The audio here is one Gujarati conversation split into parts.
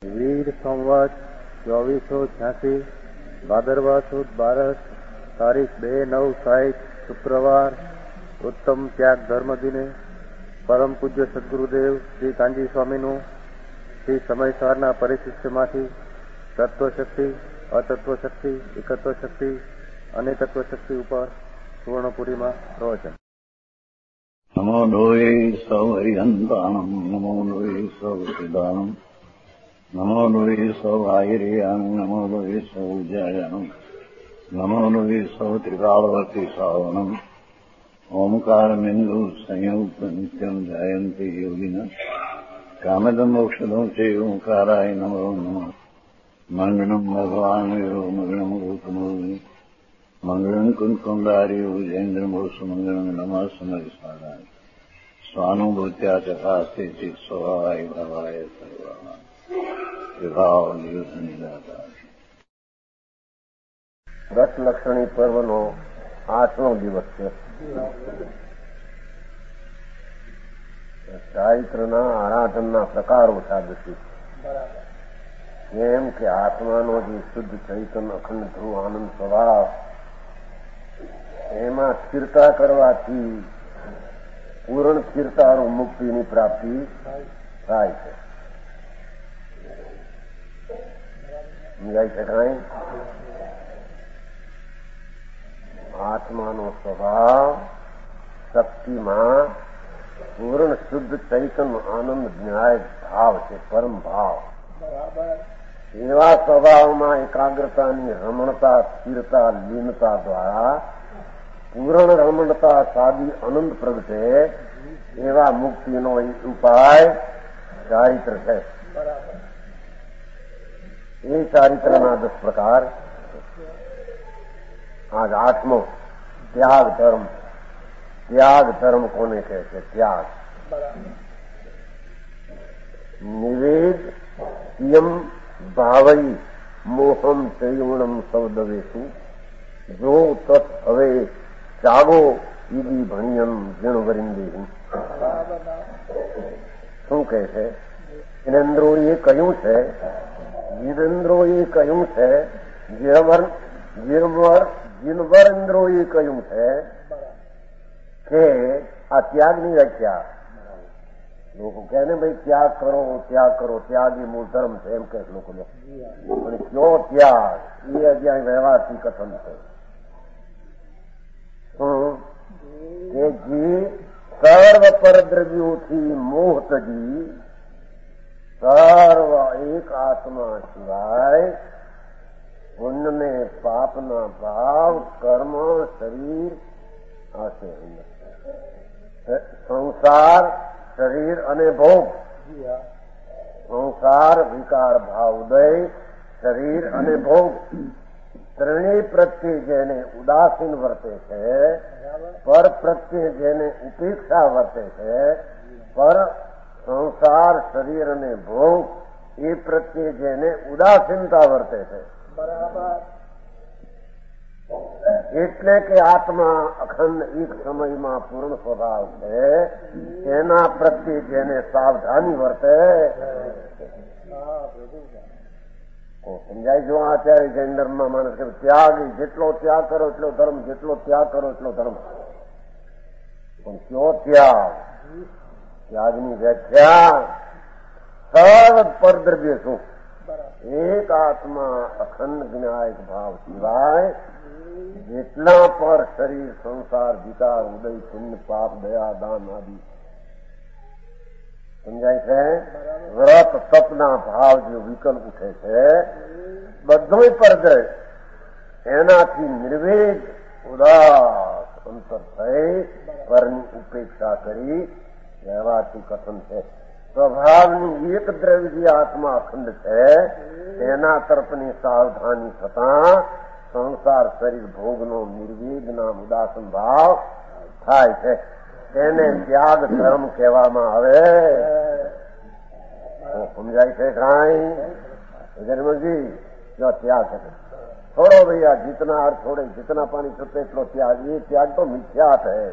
વીર સંવત 2486 ભાદરવા સુદ 12 તારીખ 2/9/60 શુક્રવાર ઉત્તમ ત્યાગ ધર્મ દિને પરમ પૂજ્ય સદગુરુદેવ શ્રી કાંજી સ્વામીનું શ્રી સમયસારના પરિશિષ્ટમાંથી તત્વશક્તિ, અતત્વ શક્તિ, એકત્વ શક્તિ, અનેકત્વ શક્તિ ઉપર સુવર્ણપુરીમાં પ્રવચન. નમો લોહે સૌ હરિહંતાણમ, નમો લોહે સૌ સિદ્ધાણમ, નમો લોહે સૌ આયર્યાણમ, નમો લોહે સૌ જયાણમ, નમો લોહે સૌ ત્રિકાળવતી સાવણમ. ઓમકાર બિંદુ સંયુક્ત નિત્યમ જાયંતિ યોગિના કામદમ મોક્ષદમ છે ઓંકારાય નમો નમઃ. મંગળમ ભગવાન વીરો મંગળમ ગૌતમોની મંગળમ કુંકુંડાર્યો જૈન્દ્રમોષ મંગળમ નમઃ સમરિસારાય સ્વાનુભૂત્યા ચકાસ્તે ચિત સ્વભાવાય ભાવાય સર્વા વિભાવ નિદાતા. રસલક્ષણી પર્વનો 8મો દિવસ છે. ચારિત્રના આરાધનના પ્રકારો સાદશી એમ કે આત્માનો જે શુદ્ધ ચૈતન્ય અખંડ ધ્રુવ આનંદ સ્વભાવ, એમાં સ્થિરતા કરવાથી પૂર્ણ સ્થિરતા મુક્તિની પ્રાપ્તિ થાય છે. સમજાય છે કાંઈ? આત્માનો સ્વભાવ શક્તિમાં પૂર્ણ શુદ્ધ ચૈતન્ય આનંદ ન્યાય ભાવ છે, પરમ ભાવ. એવા સ્વભાવમાં એકાગ્રતાની રમણતા, સ્થિરતા, લીનતા દ્વારા પૂર્ણ રમણતા સાદી આનંદ પ્રગટે એવા મુક્તિનો ઉપાય ચારિત્ર છે. એ ચારિત્રના 10 પ્રકાર. આજ 8મો ત્યાગ ધર્મ. ત્યાગ ધર્મ કોને કહે છે? ત્યાગ નિવેદ યમ ભાવઈ મોહમ ચૈવણમ સૌદવેશુ જો તત્ હવે ત્યાગો ઈદી ભણિયમ જીણવરિંદેહી. શું કહે છે? જીનેન્દ્રોએ કહ્યું છે, જીનેન્દ્રોએ કહ્યું છે, જીનવરેન્દ્રોએ કહ્યું છે કે આ ત્યાગની વ્યાખ્યા. લોકો કહે ને ભાઈ ત્યાગ કરો, ત્યાગ કરો, ત્યાગ એ મૂળ ધર્મ છે એમ કહે લોકો. પણ કયો ત્યાગ? એ અજ્ઞાન વ્યવહારથી કથન છે. કે જી સર્વ પરદ્રવ્યોથી મોહ તજી સર્વ એક આત્મા સિવાય પુણ્ય પાપના ભાવ, કર્મ, શરીર, આશે સંસાર, શરીર અને ભોગ. સંસાર, વિકાર ભાવ ઉદય, શરીર અને ભોગ ત્રણેય પ્રત્યે જેને ઉદાસીન વર્તે છે, પર પ્રત્યે જેને ઉપેક્ષા વર્તે છે, પર સંસાર, શરીર અને ભોગ એ પ્રત્યે જેને ઉદાસીનતા વર્તે છે. એટલે કે આત્મા અખંડ એક સમયમાં પૂર્ણ સ્વભાવ છે, એના પ્રત્યે જેને સાવધાની વર્તે. સમજાય? જો અત્યારે જૈન ધર્મમાં માણસ કે ત્યાગ, જેટલો ત્યાગ કરો એટલો ધર્મ, જેટલો ત્યાગ કરો એટલો ધર્મ. પણ કયો ત્યાગ? ત્યાગની વ્યાખ્યા સર્વ પરદ્રવ્ય શું? એક આત્મા અખંડ જ્ઞાયક ભાવ સિવાય જેટલા પર શરીર, સંસાર, વિકાર, ઉદય, પુણ્ય, પાપ, દયા, દાન આદિ. સમજાય છે? વ્રત, તપના ભાવ જે વિકલ્પ ઉઠે છે બધું પરદ્રવ્ય. એનાથી નિર્વેદ, ઉદાસ, અંતર થઈ પરની ઉપેક્ષા કરી વ્યવહારથી કથન છે. સ્વભાવની એક દ્રવ્ય જે આત્મા અખંડ છે તેના તરફની સાવધાની થતા સંસાર, શરીર, ભોગનો નિર્વેદના ઉદાસન ભાવ થાય છે. તેને ત્યાગ ધર્મ કહેવામાં આવે. સમજાય છે કાંઈ? જન્મજી જો ત્યાગ છે छोड़ो भैया, जितना अर्थ छोड़े, जितना पानी छूटे એટલો त्याग. ये त्याग तो मिथ्यात है,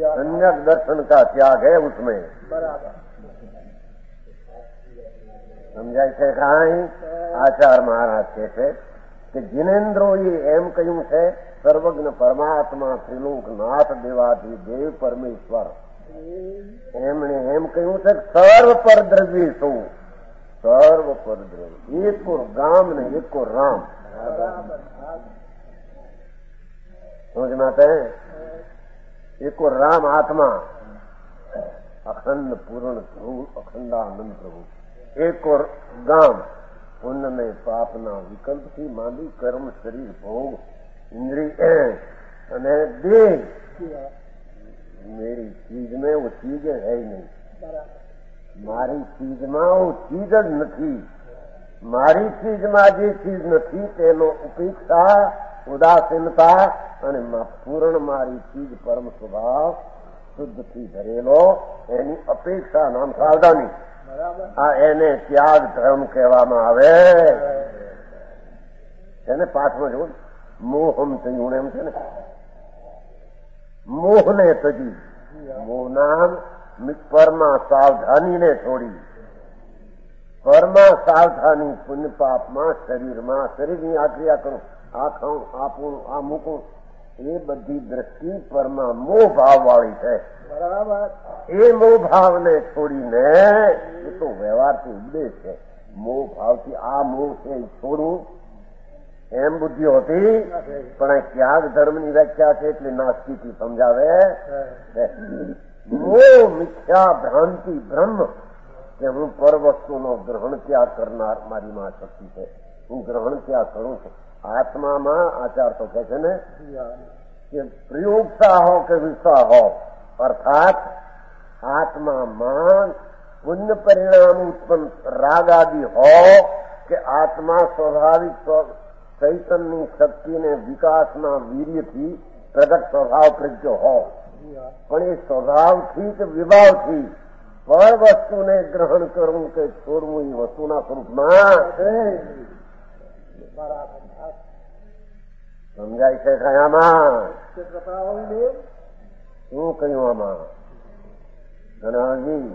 सम्यक दर्शन का त्याग है उसमें. સમજાય છે કાંઈ? આચાર મહારાજ કહે છે કે જીનેન્દ્રોએ એમ કહ્યું છે સર્વજ્ઞ પરમાત્મા ત્રિલોકનાથ દેવાથી દેવ પરમેશ્વર એમણે એમ કહ્યું છે સર્વ પર દ્રવ્ય શું? સર્વ પર દ્રવ્ય એકો ગામ ને એકો રામ. સમજ માટે એકો રામ આત્મા અખંડ પૂર્ણ પ્રભુ અખંડાનંદ પ્રભુ. એકો ગામ પુણ્ય ને પાપના વિકલ્પથી માંડી કર્મ શરીર ભોગ इंद्रिय અને દેહ मेरी चीज में वो चीज है ही नहीं. મારી ચીજમાં वो ચીજ જ નથી. મારી ચીજમાં જે ચીજ નથી તેનો ઉપેક્ષા ઉદાસીનતા અને પૂર્ણ મારી ચીજ પરમ સ્વભાવ શુદ્ધથી ધરેલો એની અપેક્ષા નામ સાવધાની. આ એને ત્યાગ ધર્મ કહેવામાં આવે. એને પાઠમાં જોવું મોહમ થયું એમ છે ને, મોહને તજી મોહ નામ પરમાં સાવધાનીને છોડી. પરમાં સાવધાની પુણ્ય પાપમાં શરીરમાં શરીરની આ ક્રિયા કરું, આ ખાઉં, આ પૂરું, આ મૂકું, એ બધી દ્રષ્ટિ પરમાં મોહ ભાવ વાળી છે. બરાબર. એ મોહ ભાવને છોડીને એ તો વ્યવહારથી ઉપદેશ છે. મોહ ભાવથી આ મોહ છે એ છોડવું એમ બુદ્ધિ હતી, પણ ત્યાગ ધર્મની વ્યાખ્યા છે એટલે નાસ્તિકી સમજાવે. મોહ મિથ્યા ભ્રાંતિ બ્રહ્મ કે હું પર વસ્તુનો ગ્રહણ ત્યાગ કરનાર મારીમાં શક્તિ છે, હું ગ્રહણ ત્યાગ કરું છું. આત્મામાં આચાર તો કહે છે ને કે પ્રયોગતા હો કે વિષા હો, અર્થાત આત્મામાં પુણ્ય પરિણામ ઉત્પન્ન રાગ આદિ હો કે આત્મા સ્વાભાવિક ચૈતનની શક્તિને વિકાસના વીર્યથી પ્રગટ સ્વભાવ પ્રજ્ઞો હો, પણ એ સ્વભાવથી કે વિભાવથી પર વસ્તુને ગ્રહણ કરવું કે છોડવું એ વસ્તુના સ્વરૂપમાં સમજાય છે. કયામાં શું કહ્યું આમાં ગણાજી?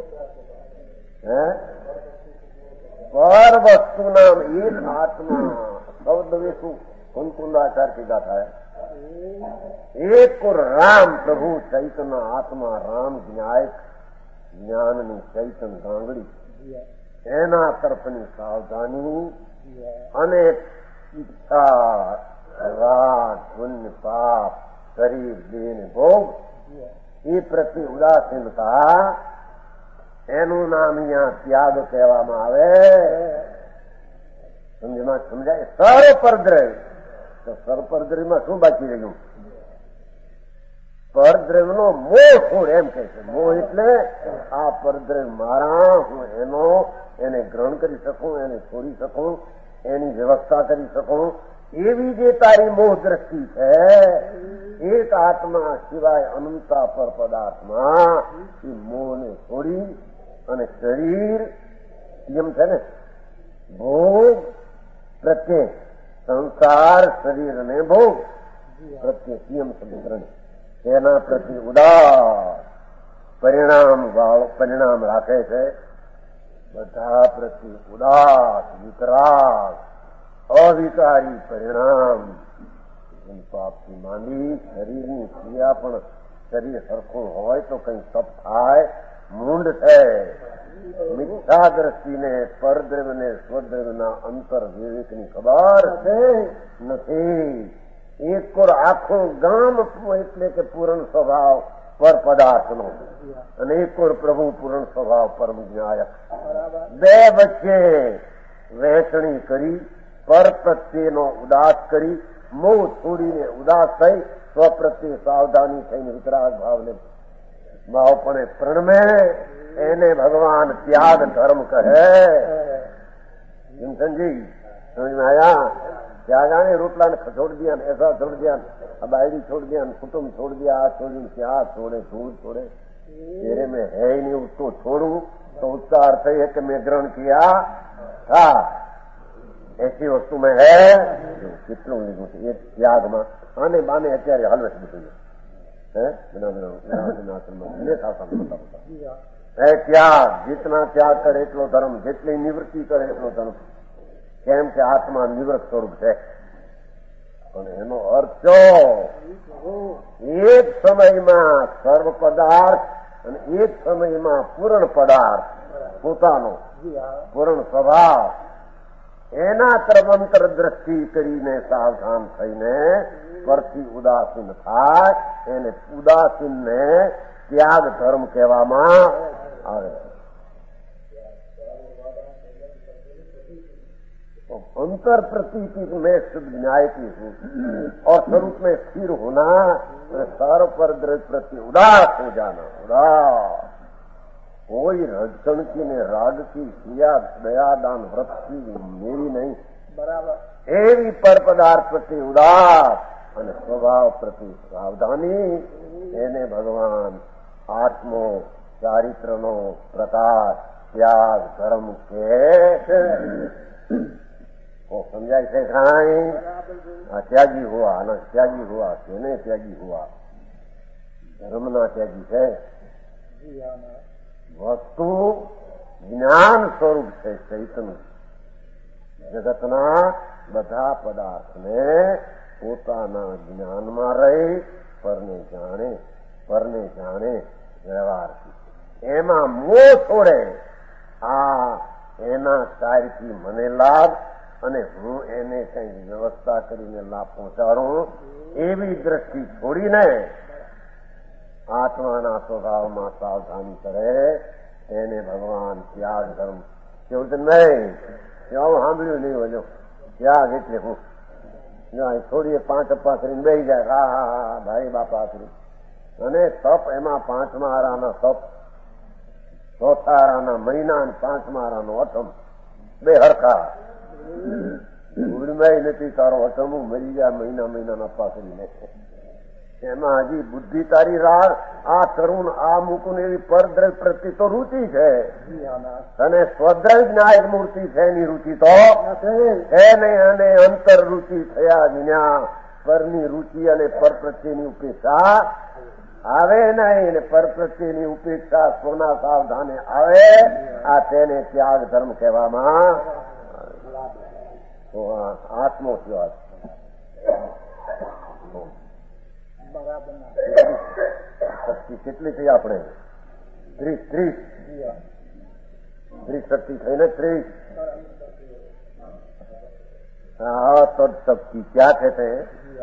પર વસ્તુના એક આત્મા શબ્દ શું કુંકુંદાચાર કીધા થાય. એક રામ પ્રભુ ચૈતન્ય આત્મા રામ જ્ઞાનની ચૈતન ગાંગડી, એના તરફની સાવધાની અને ઈચ્છા રાગ પુણ્ય પાપ શરીર દેહ ભોગ એ પ્રત્યે ઉદાસીનતા, એનું નામ અહીંયા ત્યાગ કહેવામાં આવે. સમજાય? સર્વપરદ્રવ્ય. તો સર્વપરદ્રવ્યમાં શું બાકી રહ્યું? પરદ્રવ્યનો મોહ છોડ એમ કહે છે. મોહ એટલે આ પરદ્રવ્ય મારા, હું એને ગ્રહણ કરી શકું, એને છોડી શકું, એની વ્યવસ્થા કરી શકું, એવી જે તારી મોહ દ્રષ્ટિ છે, એક આત્મા સિવાય અનંતા પર પદાર્થમાં એ મોહને છોડી અને શરીર એમ છે ને ભોગ પ્રત્યે સંસાર શરીર અને ભોગ પ્રત્યે સિયમ સમીકરણ તેના પ્રત્યે ઉદાર પરિણામ રાખે છે. બધા પ્રત્યે ઉદાસ વિતરાગ અવિકારી પરિણામ. પાપથી માંડી શરીરની ક્રિયા પણ શરીર સરખું હોય તો કઈ તપ થાય, મૂંડ છે. મિથ્યા દ્રષ્ટિને પરદ્રવ્યને સ્વદ્રવ્યના અંતર વિવેકની ખબર નથી. એક કોર આખું ગામ એટલે કે પૂર્ણ સ્વભાવ પર પદાર્થનો, અને એક કોર પ્રભુ પૂર્ણ સ્વભાવ પરમ જ્ઞાયક. બે વચ્ચે વહેંચણી કરી, પર પ્રત્યેનો ઉદાસ કરી, મોહ છોડીને ઉદાસ થઈ, સ્વ પ્રત્યે સાવધાની થઈને વિતરાગ ભાવને ભાવપણે પ્રણમે, એને ભગવાન ત્યાગ ધર્મ કહે. સમજી સમજમાં આયા? ત્યાગાને રોટલા ને છોડ દિયા, એસા છોડ દિયા, આ બાયડી છોડ દિયા, કુટુંબ છોડ દિયા, આ છોડી ત્યાં છોડે, दूध छोड़े, तेरे में है ही नहीं उसको छोड़ू, तो उसका अर्थ है कि मैं ग्रहण किया था. ऐसी वस्तु में है કેટલું લીધું છે એ ત્યાગમાં. આને બાને અત્યારે હલવે બધું એ ત્યાગ, જીતના ત્યાગ કરે એટલો ધર્મ, જેટલી નિવૃત્તિ કરે એટલો ધર્મ. કેમ કે આત્મા નિવૃત્ત સ્વરૂપ છે. પણ એનો અર્થ એક સમયમાં સર્વ પદાર્થ અને એક સમયમાં પૂર્ણ પદાર્થ પોતાનો પૂર્ણ સ્વભાવ, એના તરફ દ્રષ્ટિ કરીને સાવધાન થઈને પરથી ઉદાસીન થાય, એને ઉદાસીનને ત્યાગ ધર્મ કહેવામાં આવે છે. अंतर प्रतीति में शुद्ध न्याय की हूँ और स्वरूप में स्थिर होना, सर्व पर प्रति उदास हो जाना. उदास कोई रजकण की ने राग की क्रिया दयादान व्रत की मेरी नहीं. बराबर एवी पर पदार्थ प्रति उदास અને સ્વભાવ પ્રતિ સાવધાની, એને ભગવાન આત્મો ચારિત્રનો પ્રકાશ ત્યાગ ધર્મ કે સમજાય છે. કાંઈ આ ત્યાગી હુआ, આના ત્યાગી હુआ, તેને ત્યાગી હુआ, ધર્મના ત્યાગી છે. વસ્તુ જ્ઞાન સ્વરૂપ છે, ચૈતન્ય. જગતના બધા પદાર્થને પોતાના જ્ઞાનમાં રહી પરને જાણે વ્યવહારથી એમાં મોહ છોડે. આ એના કાર્યથી મને લાભ અને હું એને કઈ વ્યવસ્થા કરીને લાભ પહોંચાડું, એવી દ્રષ્ટિ છોડીને આત્માના સ્વભાવમાં સાવધાની કરે, એને ભગવાન ત્યાગ ધર્મ કેવું છે. નહીં સાંભળ્યું નહીં હોય ત્યાગ એટલે હું થોડી 5 અપ્પા કરીને બેસી જાય. હા હા હા ભાઈ બાપા કરી. અને તપ એમાં 5મા આરાનો તપ, 4થા આરાના મહિના અને 5મા આરાનો અઠમ, બે હરખા. ઉર્માય નથી તારો અઠમ, હું મરી ગયા મહિનાના અપ્પા કરીને. એમાં હજી બુદ્ધિ તારી રાહ આ તરુણ આ મૂકું એવી પરદ્રવ્ય પ્રત્યે તો રુચિ છે, અને સ્વદ્રવ્ય જ્ઞાયક મૂર્તિ છે એની રુચિ તો એને અને અંતર રુચિ થયા વિના પરની રુચિ અને પર પ્રત્યેની ઉપેક્ષા આવે નહીં. અને પર પ્રત્યેની ઉપેક્ષા સોના સાવધાને આવે, આ તેને ત્યાગ ધર્મ કહેવામાં. આત્મો થયો. શક્તિ કેટલી થઈ આપણે? 30 શક્તિ થઈને 30. तद शक्ति क्या कहते हैं?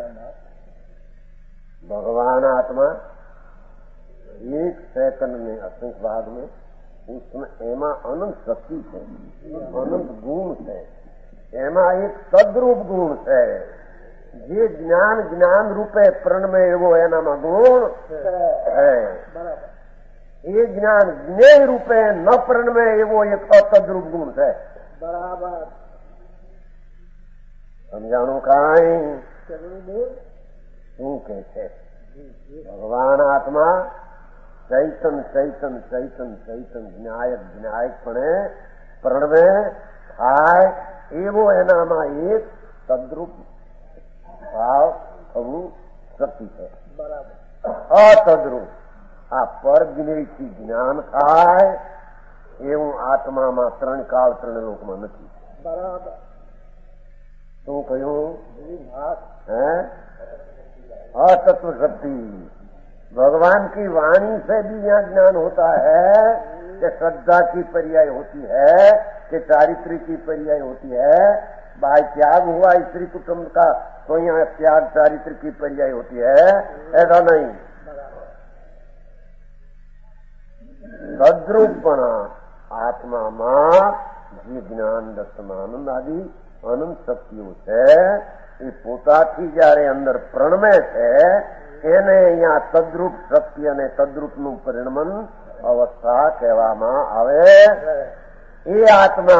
भगवान आत्मा 1 सेकंड में असंख्य भाग में उसमें एमा अनंत शक्ति है, अनंत गुण है, एमा एक तद्रूप गुण है. જે જ્ઞાન રૂપે પ્रणमय એવો એનામાં ગુણ है, એ જ્ઞાન જ્ઞેય રૂપે ન પ્रणमय એવો એક અતદ્રૂપ ગુણ છે. બરાબર સમજાણું? કાંઈ શું કે છે? ભગવાન આત્મા ચૈતન ચૈતન ચૈતન ચૈતન જ્ઞાયકપણે પ્रणमय થાય એવો એનામાં એક તદ્રૂપ ભાવ થવું શક્તિ છે. બરાબર અતદ્રૂપ આ પર જ્ઞેયથી જ્ઞાન થાય એવું આત્મામાં 3 કાળ 3 લોકમાં નથી. બરાબર શું કહ્યું? अतत्व शक्ति. भगवान की वाणी से भी यहाँ ज्ञान होता है कि श्रद्धा की पर्याय होती है, कि चारित्री की पर्याय होती है. भाई त्याग हुआ स्त्री कुटुंब का तो यहाँ त्याग चारित्र की पर्याय होती है, ऐसा नहीं. तद्रूपणा आत्माમાં જે જ્ઞાન દર્શનાનંદ આદિ અનંત શક્તિઓ છે એ પોતાથી જયારે અંદર પ્રણમે છે એને અહીંયા તદ્રૂપ શક્તિ અને તદ્રૂપનું પરિણમન અવસ્થા કહેવામાં આવે. એ આત્મા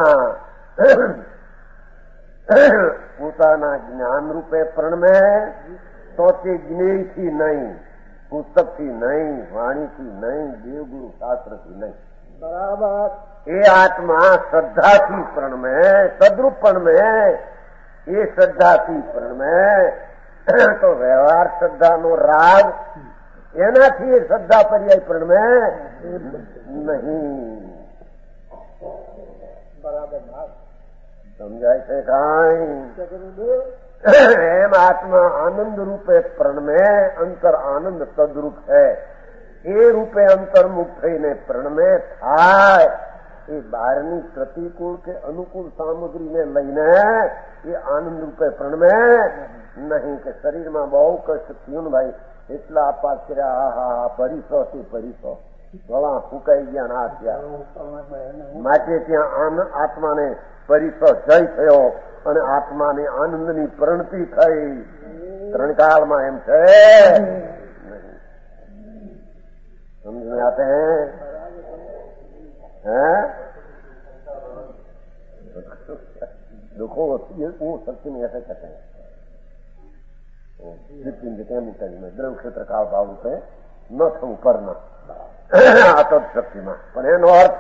પોતાના જ્ઞાન રૂપે પ્રણમે તો તે જ્ઞેયથી નહીં, પુસ્તકથી નહીં, વાણીથી નહીં, દેવગુરુ શાસ્ત્રથી નહીં. બરાબર એ આત્મા શ્રદ્ધાથી પ્રણમે, તદ્રૂપ પ્રણમે. એ શ્રદ્ધાથી પ્રણમે તો વ્યવહાર શ્રદ્ધાનો રાગ એનાથી શ્રદ્ધા પર્યાય પ્રણમે નહીં. સમજાય છે કાંઈ? એમ આત્મા આનંદ રૂપે પ્રણમે, અંતર આનંદ તદરૂપ છે. એ રૂપે અંતર્મુખ થઈને પ્રણમે થાય. એ બહારની પ્રતિકૂળ કે અનુકૂળ સામગ્રીને લઈને એ આનંદ રૂપે પ્રણમે નહીં. કે શરીરમાં બહુ કષ્ટ થયું ને ભાઈ, એટલા આપાત કર્યા, હા પરિસો તે પરિસો, ગળા ફૂંકાઈ ગયા ના થયા, માટે ત્યાં આત્માને પરિસો જય થયો અને આત્માની આનંદની પ્રણતિ થઈ. ત્રણ કાળમાં એમ છે. समझ में आते हैं? हैं? दुखों वो शक्ति में ऐसे कहते हैं, केमिकल में द्रव क्षेत्र का भाव रूपे न થવું પર ન આ તો શક્તિમાં. પણ એનો અર્થ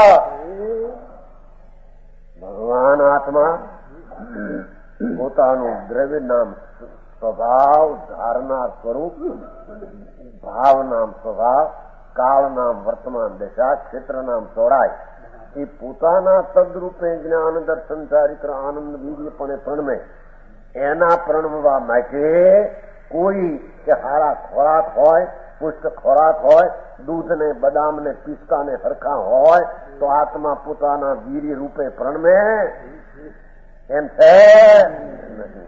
ભગવાન આત્મા પોતાનું દ્રવ્ય નામ સ્વભાવ, ધારનાર સ્વરૂપ, ભાવ નામ સ્વભાવ, કાળ નામ વર્તમાન દશા, ક્ષેત્ર નામ ચોરાય, એ પોતાના તદરૂપે જ્ઞાન દર્શન ચારિત્ર આનંદ વીર્યપણે પ્રણમે. એના પ્રણમવા માટે કોઈ કે હારા ખોરાક હોય, પુષ્ટ ખોરાક હોય, દૂધ ને બદામ ને પિસ્તા ને હરખા હોય તો આત્મા પોતાના વીર્ય રૂપે પ્રણમે એમ છે નહીં.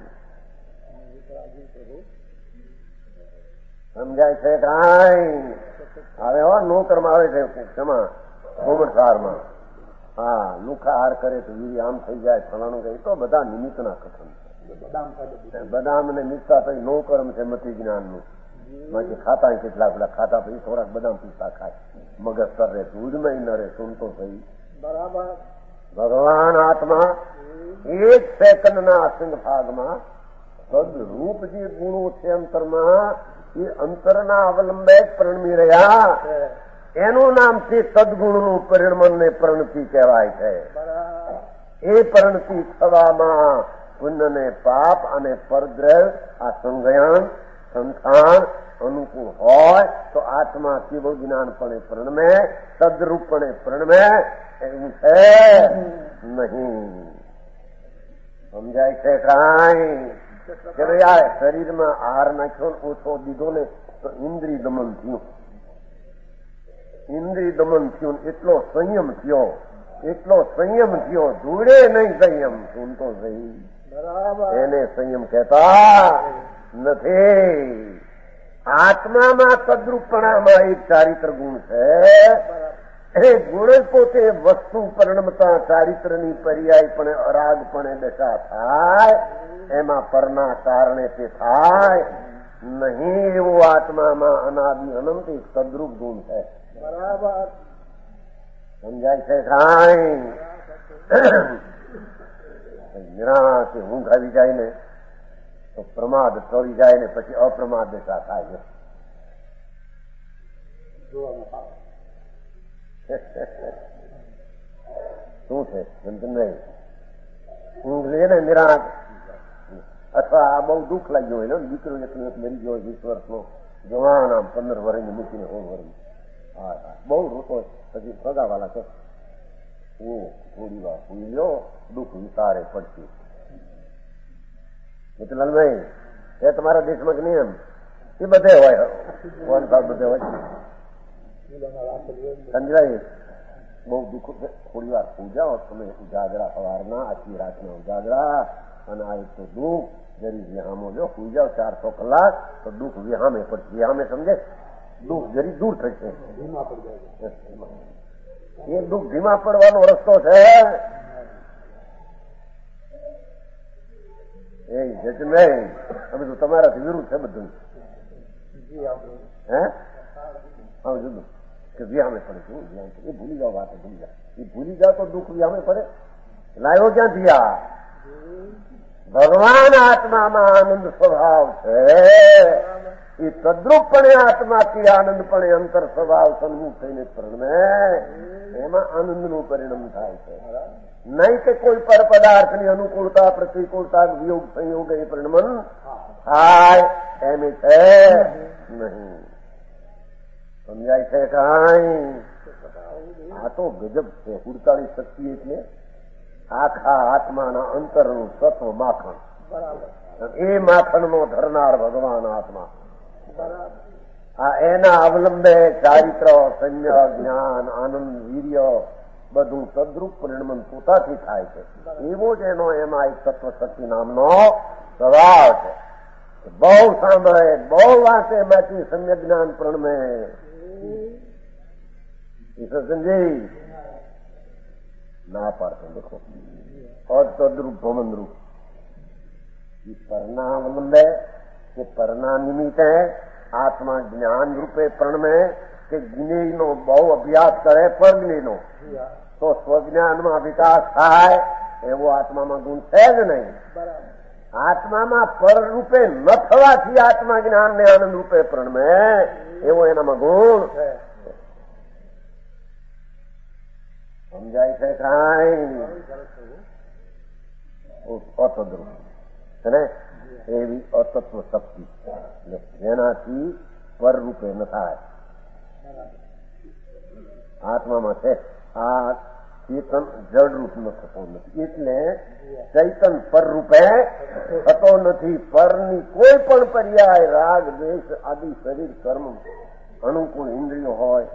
સમજાય છે કાંઈ? હવે નોકરમાં આવે છે ક્ષમા ગોમરસારમાં, હા લુખા હાર કરે તો વીર્ય આમ થઈ જાય, ફલાણું કહે, તો બધા નિમિત્તના કથન છે. બદામ ને મિસ્તા પછી નો કર્મ છે મતિ જ્ઞાનનું. બાકી ખાતા કેટલા પેલા ખાતા પછી થોડાક બદામ પિસ્તા ખાય, મગજ તર રહે, દૂધમાં ન રહે, સુનતો થઈ. બરાબર. ભગવાન આત્મા એક સેકન્ડના અસંગ ભાગમાં તદરૂપ જે ગુણો છે અંતરમાં, એ અંતરના અવલંબે પ્રણમી રહ્યા. એનું નામ છે તદગુણનું પરિણમન ને પ્રણતિ કહેવાય છે. એ પ્રણતિ થવામાં પુણ્ય ને પાપ અને પરદ્રવ્ય આ સંજ્ઞાન સંસ્થાન અનુકૂળ હોય તો આત્મા કેવળ જ્ઞાનપણે પ્રણમે, તદરૂપપણે પ્રણમે એવું છે નહીં. સમજાય છે કાંઈ? કે ભાઈ આ શરીરમાં આહાર નાખ્યો ઓછો દીધો ને તો ઇન્દ્રિય દમન થયું, ઇન્દ્રિય દમન થયું, એટલો સંયમ થયો, એટલો સંયમ થયો, ધૂળે નહીં સંયમ, સુનતો સહી. એને સંયમ કહેતા નથી. આત્મામાં તદ્રુપણામાં એક ચારિત્ર ગુણ છે. એ ગુણ જ પોતે વસ્તુ પરિણમતા ચારિત્રની પર્યાય પણ અરાગપણે દશા થાય, એમાં પરના કારણે તે થાય નહીં. એવું આત્મામાં અનાદિ અનંત એક તદ્રુપ ગુણ છે. બરાબર. સમજાય છે કાંઈ? નિરાંતે ઊંઘ આવી જાય ને તો પ્રમાદ ટળી જાય ને પછી અપ્રમાદ દશા થાય છે. શું છે નહીં? ઊંઘ લે ને નિરાંત, અથવા આ બહુ દુઃખ લાગ્યું હોય ને, દીકરો એકલો એક મરી ગયો 20 વર્ષનો, જવાન આમ 15 વર્ષની મૂકીને 16 વર્ષની, હા બહુ રોતો, પછી સગાવાલા છે થોડી વાર સુઈ લ્યો, દુઃખ વિચારે પડશે. મિત્રલાલભાઈ એ તમારા દેશમાં નિયમ એ બધે હોય, બધે હોય, સમજાય? બહુ દુઃખ છે, થોડી વાર પૂજાઓ તમે ઉજાગરા, સવારના આખી રાતના ઉજાગરા, અને આ એક તો દુઃખ જરી વિહામો લો, પૂજાઓ 400 કલાક તો દુઃખ વિહામે પડશે. વિહામે સમજે? દુઃખ જરી દૂર થશે, એ દુઃખ ધીમા પડવાનો રસ્તો છે. એ જજભાઈ અમે તો તમારાથી વિરુદ્ધ છે બધું. હે હા જુદું કે વિહામે પડે છે, એ ભૂલી જાઓ, વાત ભૂલી જાઓ, એ ભૂલી જાઓ તો દુઃખ વિહામે પડે. લાવ્યો ક્યાંથી આ? ભગવાન આત્મામાં આનંદ સ્વભાવ છે. એ તદ્રુપપણે આત્માથી આનંદપણે અંતર સ્વભાવ સન્મુખ થઈને પ્રણમે, એમાં આનંદનું પરિણામ થાય છે. નહીં કે કોઈ પર પદાર્થની અનુકૂળતા પ્રતિકૂળતા વિયોગ સંયોગ એ પરિણમન થાય એમ છે નહીં. સમજાય છે કાંઈ? આ તો ગજબ છે. 48 શક્તિ એટલે આખા આત્માના અંતરનું તત્વ માખણ. એ માખણનો ધરનાર ભગવાન આત્મા. આ એના અવલંબે ચારિત્ર, સંજ્ઞા, જ્ઞાન, આનંદ, વીર્ય બધું તદ્રુપ પરિણમન પોતાથી થાય છે. એવો જ એનો એમાં એક તત્વ શક્તિ નામનો સ્વભાવ છે. બહુ સાંભળે, બહુ વાંચે, બાકી સમ્યક જ્ઞાન પ્રણમે. સંજય ના પાડતો દેખો અતદ્રુપ ભવનરૂપ પરના અવલંબે કે પરના નિમિત્તે આત્મા જ્ઞાન રૂપે પ્રણમે કે જ્ઞેયનો બહુ અભ્યાસ કરે પર જ્ઞેયનો તો સ્વજ્ઞાનમાં વિકાસ થાય એવો આત્મામાં ગુણ છે જ નહીં. આત્મામાં પર રૂપે ન થવાથી આત્મા જ્ઞાન ને આનંદ રૂપે પ્રણમે એવો એનામાં ગુણ છે. સમજાય છે કાંઈ? અતદ્રુપ ને એવી અતત્વ શક્તિ જેનાથી પર રૂપે ન થાય આત્મામાં છે. આ ચેતન જળરૂપ ન થતો નથી એટલે ચૈતન પર રૂપે થતો નથી. પરની કોઈ પણ પર્યાય રાગ દ્વેષ આદિ શરીર કર્મ અનુકૂળ ઇન્દ્રિયો હોય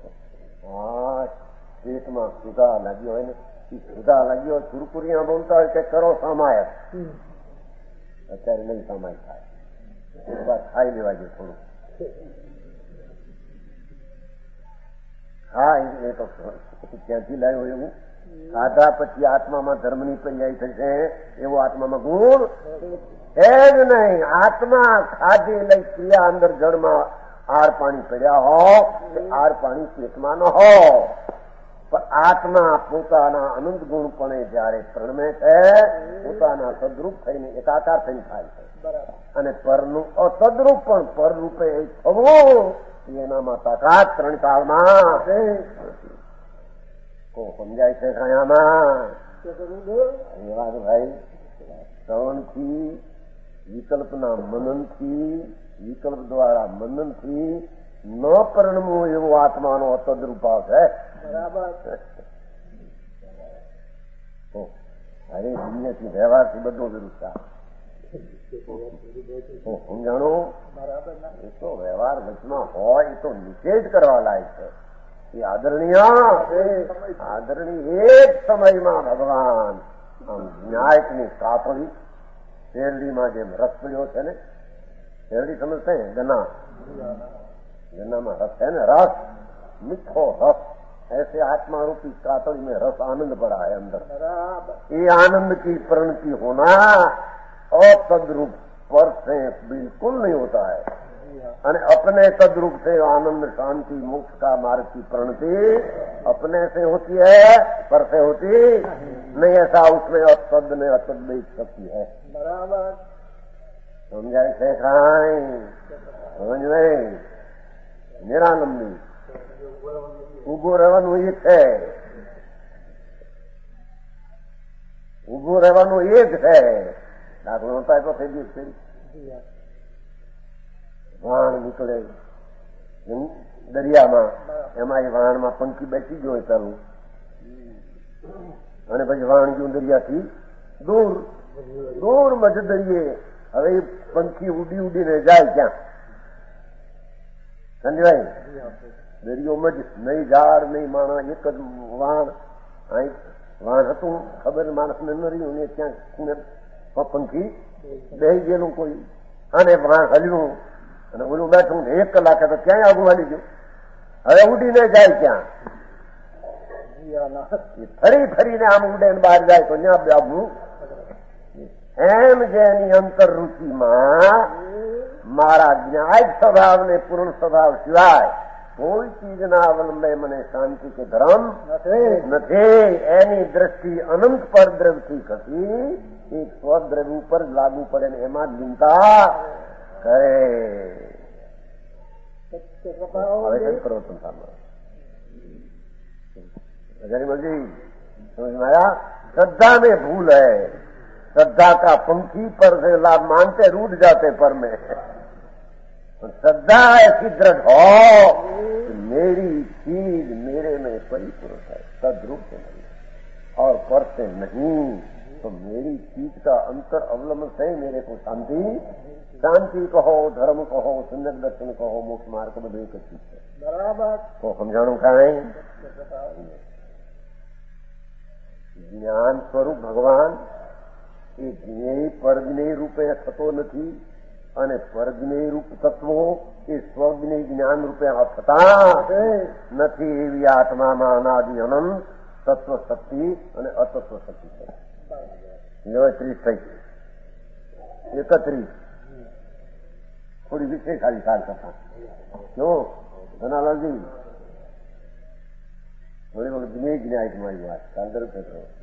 પેટમાં સુધા લાગ્યો હોય ને એ સુધા લાગ્યો ચુરકુરિયા બોલતા હોય કે કરો સામાયક. અત્યારે નહીં સામાયક થાય. એક વાર ખાઈ લેવા જોઈએ થોડું. હા એ તો ક્યાંથી લાવ્યો એવું? ખાધા પછી આત્મામાં ધર્મની પર્યાય થશે એવો આત્મામાં ગુણ છે જ નહીં. આત્મા ખાધી લઈ ક્રિયા અંદર જળમાં આર પાણી પડ્યા હો આર પાણી પેટમાં ન હો પણ આત્મા પોતાના અનંત ગુણપણે જયારે પ્રણમે છે પોતાના સદરૂપ થઈને એકાકાર થઈને થાય છે. અને પરનું અસદરૂપ પણ પર રૂપે થવું એનામાં તાકાત 3 કાળમાં સમજાય છે. કયામાં વાત ભાઈ શ્રવણથી વિકલ્પના મનનથી વિકલ્પ દ્વારા મનનથી ન પરિણમવું એવો આત્માનો અતદ્રુપ ભાવ છે. અરે દુનિયાથી વ્યવહારથી બધો વિરુદ્ધ સમજાણું. એ તો વ્યવહાર વચમાં હોય એ તો નિષેધ કરવા લાયક છે. એ આદરણીય એક સમયમાં ભગવાન આમ ન્યાયની કાપડી શેરડીમાં જેમ રસ પડ્યો છે ને શેરડી સમજશે ગન્નામાં રસ है ना रस मीठो रस ऐसे आत्मा रूपी कातड़ी में रस आनंद पड़ा है अंदर. ये आनंद की प्रणति होना और तद्रूप पर से बिल्कुल नहीं होता है. અને अपने तद्रूप से आनंद शांति मोक्ष का मार्ग की प्रणति अपने से होती है पर से होती नहीं. ऐसा उसमें असद ने असद शक्ति है. बराबर समझाए છે કાંઈ? સમજ નહીં. નિરાલંબી ઉભું રહેવાનું એ છે. ઉભું રહેવાનું એ જ છે. દાખલો નતા તો થઈ ગયું છે. વાણ નીકળે દરિયામાં એમાં એ વાણમાં પંખી બેસી ગયો હોય ચાલુ અને પછી વાણ ગયું દરિયાથી દૂર દૂર મજ દરિયે. હવે એ પંખી ઉડી ઉડીને જાય ક્યાં? સમજાય? દરિયો મજ નહીં ઝાડ નહીં માણસ એક જ વાણ. વાણ હતું ખબર માણસને ન રહ્યું ને ક્યાં પંખી બેસી ગયેલું કોઈ અને વાણ હલ્યું અને ઓલું બેઠું 1 કલાકે તો ક્યાંય આગું વાળી ગયું. હવે ઉડીને જાય ક્યાં? ફરી ફરીને આમ ઉડે બહાર જાય તો ત્યાં આગું. એમ જેની અંતર રૂચિમાં મારા જ્ઞાય સ્વભાવ ને પૂર્ણ સ્વભાવ સિવાય કોઈ ચીજના અવલંબે મને શાંતિ કે ધર્મ નથી. એની દ્રષ્ટિ અનંત પર દ્રવ્યથી ખસી એક સ્વદ્રવ્ય ઉપર લાગુ પડે ને એમાં જ લીનતા કરે. परिवर्तन सामना जी समझ में आया? श्रद्धा में भूल है. श्रद्धा का पंखी पर से लाभ मानते रूठ जाते पर में. श्रद्धा ऐसी दृढ़ हो मेरी चीज मेरे में परिपूर्ण है, तद्रूप से नहीं और पर से नहीं। तो मेरी चीज का अंतर अवलंबन से मेरे को शांति कहो, धर्म कहो, सुंदर दर्शन कहो, मोक्ष मार्ग में एक चीज है। बराबर तो समझाणु कांई ज्ञान स्वरूप भगवान એ જ્ઞેય પરજ્ઞેય રૂપે થતો નથી અને પરજ્ઞેય રૂપ તત્વો એ સ્વજ્ઞેય જ્ઞાન રૂપે થતા નથી। એવી આત્મામાં અનાદિ અનંત તત્વ શક્તિ અને અતત્વ શક્તિ છે। 30 થઈ 31 થોડી વિશેષ ખાલી ખ્યાલ કરતા ક્यों ધનાલાલજી થોડી વખત જ્ઞેય જ્ઞાય તમારી વાત ખ્યાલ કરો।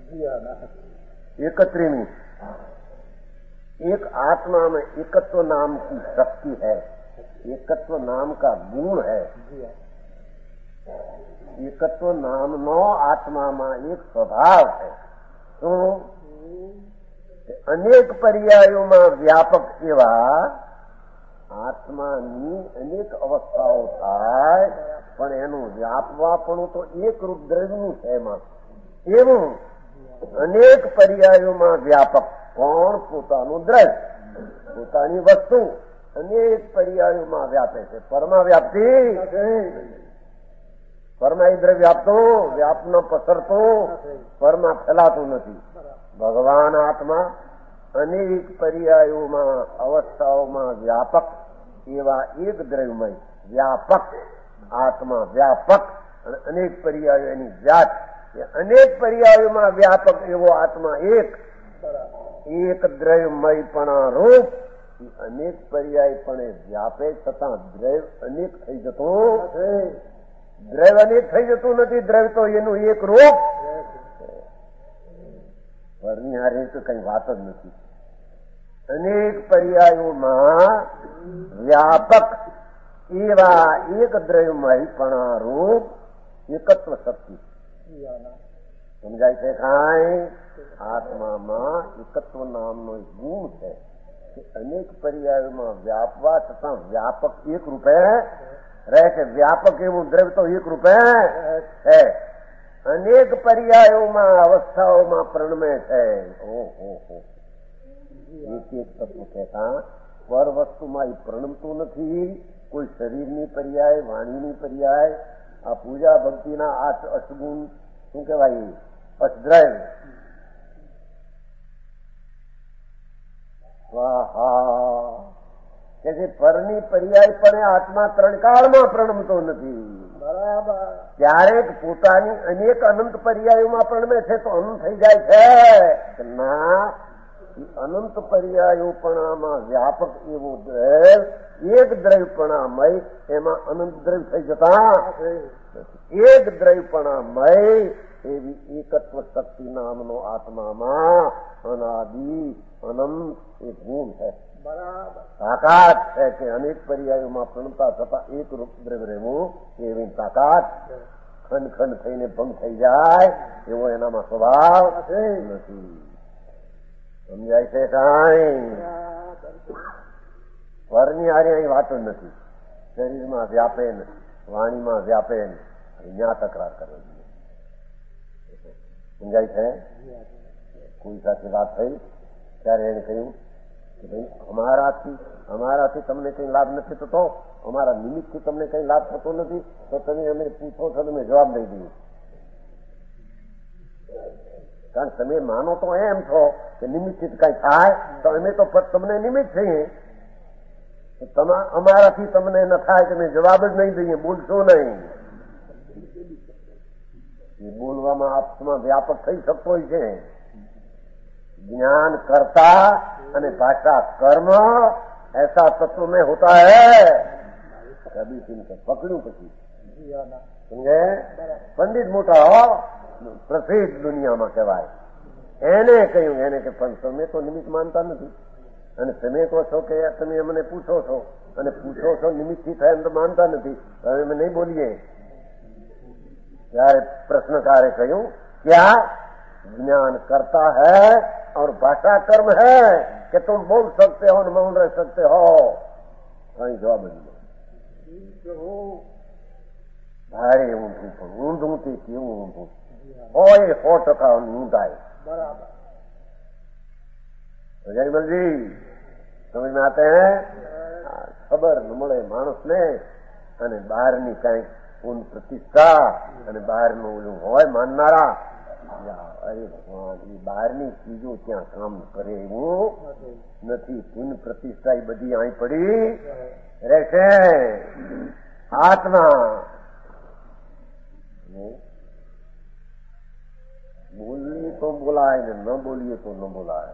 31वीं एक आत्मा में एकत्व नाम की शक्ति है, एकत्व नाम का गुण है। एकत्व नाम नो आत्मा में एक स्वभाव है। तो अनेक पर्यायों में व्यापक एवा आत्मानी अनेक अवस्थाओं थाय पण एनु व्यापवापणुं तो एक रूप द्रव्यनुं छे एमां एवं अनेक पर्यायों में व्यापक कोण पोतानुं द्रव्य पोतानी वस्तु अनेक पर्यायों में व्यापे छे। परमा व्याप्ति परमा द्रव्य व्यापतो व्याप न पसरतो परमा फैलातो नथी। भगवान आत्मा अनेक पर्यायों में अवस्थाओं में व्यापक एवा एक द्रव्यमय व्यापक आत्मा व्यापक अनेक पर्यायों एनी जात अनेक पर्यायों में व्यापक एवो आत्मा एक द्रव्यमयपणा रूप अनेक पर्यायपणे व्यापे छतां द्रव्य अनेक थई जतो द्रव्य अनेक थई जतो नथी। द्रव्य तो एनु एक रूप परनी हारे तो कई बात ज नथी। अनेक पर्यायों में व्यापक एवा एक द्रव्यमयपणा रूप एकत्व शक्ति समझाय छे। काई आत्मा में एकत्व नामनो गुण है कि अनेक पर्यायों में व्यापवा छतां व्यापक एक रूपे रहे के व्यापक एवं द्रव्य तो एक रूपे है। अनेक पर्यायों में अवस्थाओं में प्रणमे है। एक तत्व कहता पर वस्तु में प्रणमतो नहीं। कोई शरीरनी पर्याय वाणीनी पर्याय आ पूजा भक्तिना अष्टगुण શું કહેવાય અષ્ટદ્રવ્ય સ્વાહા કે જે પરની પર્યાયપણે આત્મા ત્રણકાળમાં પ્રણમતો નથી। બરાબર ક્યારેક પોતાની અનેક અનંત પર્યાયોમાં પ્રણમે છે તો અનંત થઈ જાય છે ના અનંત પર્યાયોપણામાં વ્યાપક એવો દ્રવ્ય એક દ્રવ્યપણામય એમાં અનંત દ્રવ્ય થઈ જતા एक द्रव्यपणामय एवी एकत्व शक्ति नामनो आत्मामां अनादि अनंत एक गुण है। बराबर ताकत है कि अनेक पर्यायों में प्रणता छता एक रूप द्रव्य रहेवुं एवी ताकत खंड खंड थईने भंग थई जाय एवो एनामां स्वभाव नथी। समजाय छे काई परनी हारे अहीं वातो नथी। शरीर में व्यापे नहीं, वाणी में व्यापे नहीं, न्या तकरार करवा दीजिए। समझाई है कोई साथी बात थई त्यारे एणे कह्युं कि भाई अमाराथी तमने कई लाभ नथी थतो, अमारा निमित्तथी तमने कई लाभ थतो नथी तो तमे अमे पूछो छो तो मैं जवाब दई दईए। कारण तमे मानो तो एम छो कि निमित्तथी कई थाय तो अमे तो तमने निमित्त छीए। अमाराथी तमने न थाय तो मैं जवाब ज नहीं दईए, बोलशो नहीं। ये बोलवामां आपसमां व्यापक थई शकतो होय छे। ज्ञान कर्ता अने भाषा कर्म ऐसा तत्व में होता है। कभी सिंह पकड़ू पछी समझे पंडित मोटा प्रसिद्ध दुनिया में कहवाय एने कह्युं एने के पण तमे तो निमित्त मानता नथी અને તમે કહો છો કે તમે અમને પૂછો છો અને પૂછો છો નિમિત્તથી થાય એમ તો માનતા નથી હવે અમે નહીં બોલીએ। ત્યારે પ્રશ્નકારે કહ્યું क्या ज्ञान करता है और भाषा कर्म है कि तुम बोल सकते हो और मौन रह सकते हो? कहीं जवाब नहीं। ભારે ઊંધું, પણ ઊંધું તે કેવું ઊંધું હોય 100% ઊંધાય. બરાબર. જયમલજી સમજ में आते हैं? ખબર ન મળે માણસને, અને બહારની કઈક પૂર્ણ પ્રતિષ્ઠા અને બહારનું ઓલું હોય માનનારા, અરે ભગવાન એ બહારની ચીજો ત્યાં કામ કરે એવું નથી. પૂર્ણ પ્રતિષ્ઠા એ બધી અહીં પડી રહેશે. આત્મા બોલીએ તો બોલાય ને ન બોલીએ તો ન બોલાય.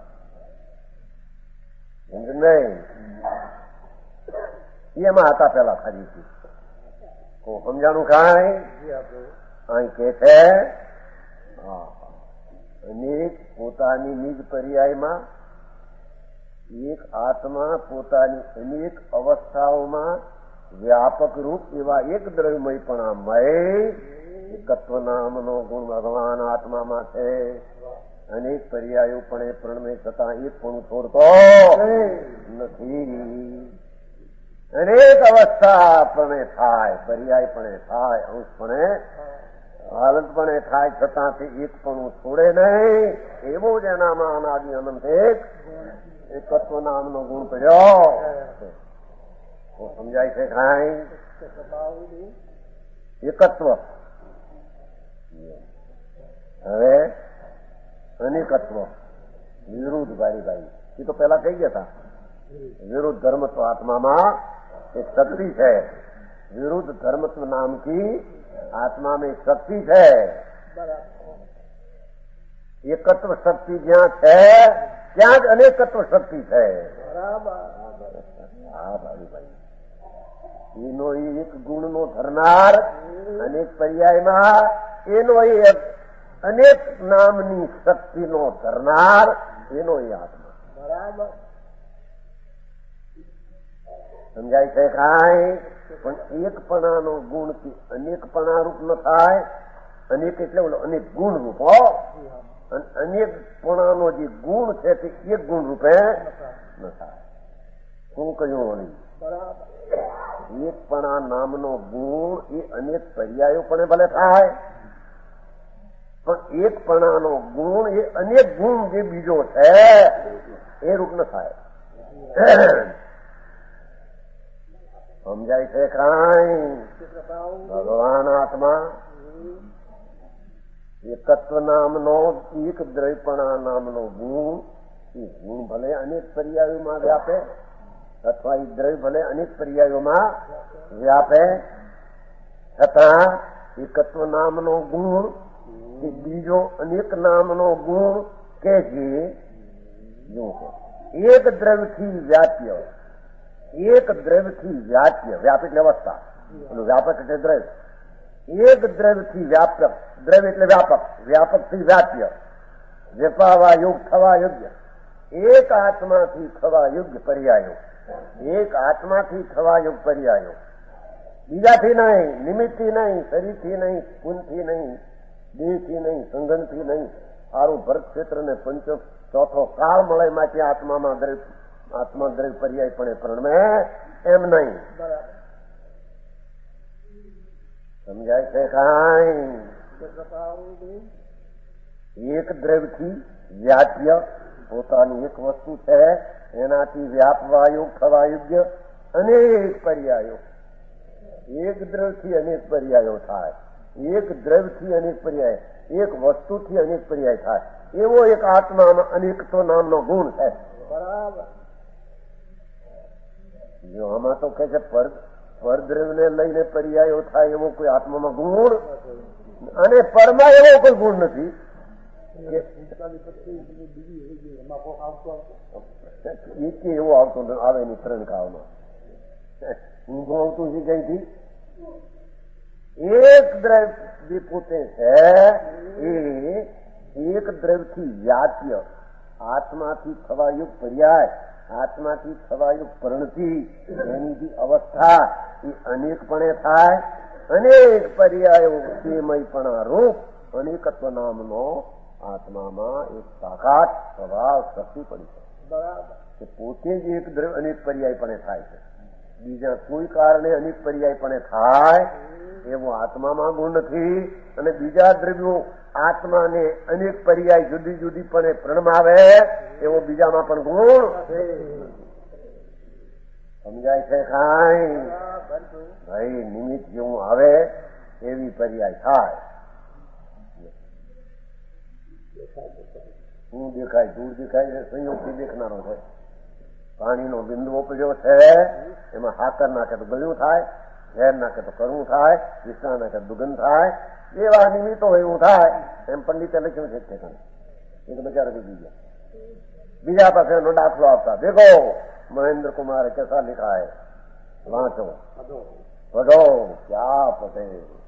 નહીં એમાં હતા પેલા ખાલી સમજાણું કાંઈ અહીં કે છે અનેક પોતાની નિજ પર્યાયમાં એક આત્મા પોતાની અનેક અવસ્થાઓમાં વ્યાપક રૂપ એવા એક દ્રવ્યમયપણામય એકત્વ નામનો ગુણ ભગવાન આત્મામાં છે. અનેક પર્યાયો પણ એ પ્રણમે છતાં એક પણ છોડતો નથી. અનેક અવસ્થા પણ થાય, પર્યાય પણ થાય, અંશ પણ હાલત પણ થાય, છતાં તે એક પણ છોડે નહીં. એવો જ એનામાં અનાદિ અનંત એકત્વ નામનો ગુણ પડ્યો. સમજાય છે કાંઈ? એકત્વ હવે અનેકત્વ વિરુદ્ધ ભાઈ એ તો પેલા કહી ગયા હતા. વિરુદ્ધ ધર્મત્વ આત્મામાં એક શક્તિ છે. વિરુદ્ધ ધર્મત્વ નામ की આત્મામાં એક શક્તિ છે. એકત્વ શક્તિ જ્યાં છે ત્યાં જ અનેકત્વ શક્તિ છે. હા ભાઈ એનો એક ગુણનો ધરનાર અનેક પર્યાયમાં, એનો એક અનેક નામની શક્તિનો ધરનાર, એનો એ આત્મા. બરાબર સમજાય છે કાંઈ? પણ એકપણાનો ગુણથી અનેકપણા રૂપ ન થાય. અનેક એટલે અનેક ગુણ રૂપ હો. અને અનેકપણાનો જે ગુણ છે તે એક ગુણ રૂપે ન થાય. શું કહ્યું નહીં? એકપણા નામનો ગુણ એ અનેક પર્યાયો પણ ભલે થાય, પણ એકપણાનો ગુણ એ અનેક ગુણ જે બીજો છે એ રૂપ ન થાય. સમજાય છે કાંઈ? ભગવાન આત્મા એકત્વ નામનો એક દ્રવ્યપણા નામનો ગુણ, એ ગુણ ભલે અનેક પર્યાયોમાં વ્યાપે, અથવા એ દ્રવ્ય ભલે અનેક પર્યાયોમાં વ્યાપે, છતાં એકત્વ નામનો ગુણ એ બીજો અનેક નામનો ગુણ કે જે એક દ્રવ્યથી વ્યાપ્ય, એક દ્રવ્યથી વ્યાપ્ય, વ્યાપ એટલે અવસ્થા, વ્યાપક એટલે દ્રવ્ય, એક દ્રવ્યથી વ્યાપક, દ્રવ્ય એટલે વ્યાપક, વ્યાપકથી વ્યાપ્ય, વ્યપાવા યોગ થવા યોગ્ય, એક આત્માથી થવા યોગ્ય પર્યાયો, એક આત્માથી થવા યોગ પર્યાયો, બીજાથી નહીં, નિમિત્તથી નહીં, શરીરથી નહીં, કુંજથી નહીં, દેહથી નહીં, સંગનથી નહીં, સારું ભરત ક્ષેત્ર ને પંચમ ચોથો કાળ મળે માંથી આત્મામાં આત્મા દ્રવ્ય પર્યાય પણ પ્રણમે એમ નહીં. સમજાય છે કાંઈ? એક દ્રવ્યથી વ્યાપ્ય પોતાની એક વસ્તુ છે, એનાથી વ્યાપવા યોગ થવા યોગ્ય અનેક પર્યાયો, એક દ્રવ્યથી અનેક પર્યાયો થાય, એક દ્રવ્યથી અનેક પર્યાય, એક વસ્તુથી અનેક પર્યાય થાય, એવો એક આત્મામાં અનેકત્વ નામનો ગુણ છે. બરાબર. જો આમાં તો કહે છે પરદ્રવ્યને લઈને પર્યાયો થાય એવો કોઈ આત્મામાં ગુણ, અને પરમાં એવો કોઈ ગુણ નથી. એવો આવતો આવે નહીં. ત્રણ કાળમાં ઊંઘું આવતું છે કઈથી? એક દ્રવ્ય જે પોતે છે એ એક દ્રવ્યથી વ્યાપ્ય, આત્માથી થવાયુગ પર્યાય, આત્માથી થવાયુગ પરિણતિ, એની જે અવસ્થા એ અનેકપણે થાય, અનેક પર્યાયો તેમયપણા રૂપ અનેકત્વ નામનો આત્મામાં એક તાકાત સ્વભાવ શક્તિ પડી છે. બરાબર. પોતે જ એક દ્રવ્ય અનેક પર્યાયપણે થાય છે, બીજા કોઈ કારણે અનેક પર્યાયપણે થાય એવો આત્મામાં ગુણ નથી. અને બીજા દ્રવ્યો આત્માને અનેક પર્યાય જુદી જુદી પણ પ્રણમાવે એવો બીજામાં પણ ગુણ સમજાય છે. કાંઈ ભાઈ નિમિત્ત જેવું આવે એવી પર્યાય થાય. શું દેખાય? ધૂળ દેખાય છે, સંયુક્તિ દેખનારો છે. પાણીનો બિંદુ ઉપડ્યો છે, એમાં હાકર નાખે તો ગળ્યું થાય, ઝેર નાખે તો કરવું થાય, વિષ્ણા નાખે તો દુગંધ થાય. એવા નિમિત્તો એવું થાય. એમ પંડિતે લખ્યું છે તે એ તો બચારા બીજી ગયા. બીજા પાસે એનો દાખલો આપતા દેખો મહેન્દ્ર કુમારે કેસા लिखा है, વાંચો પઢો ક્યાં પઢે.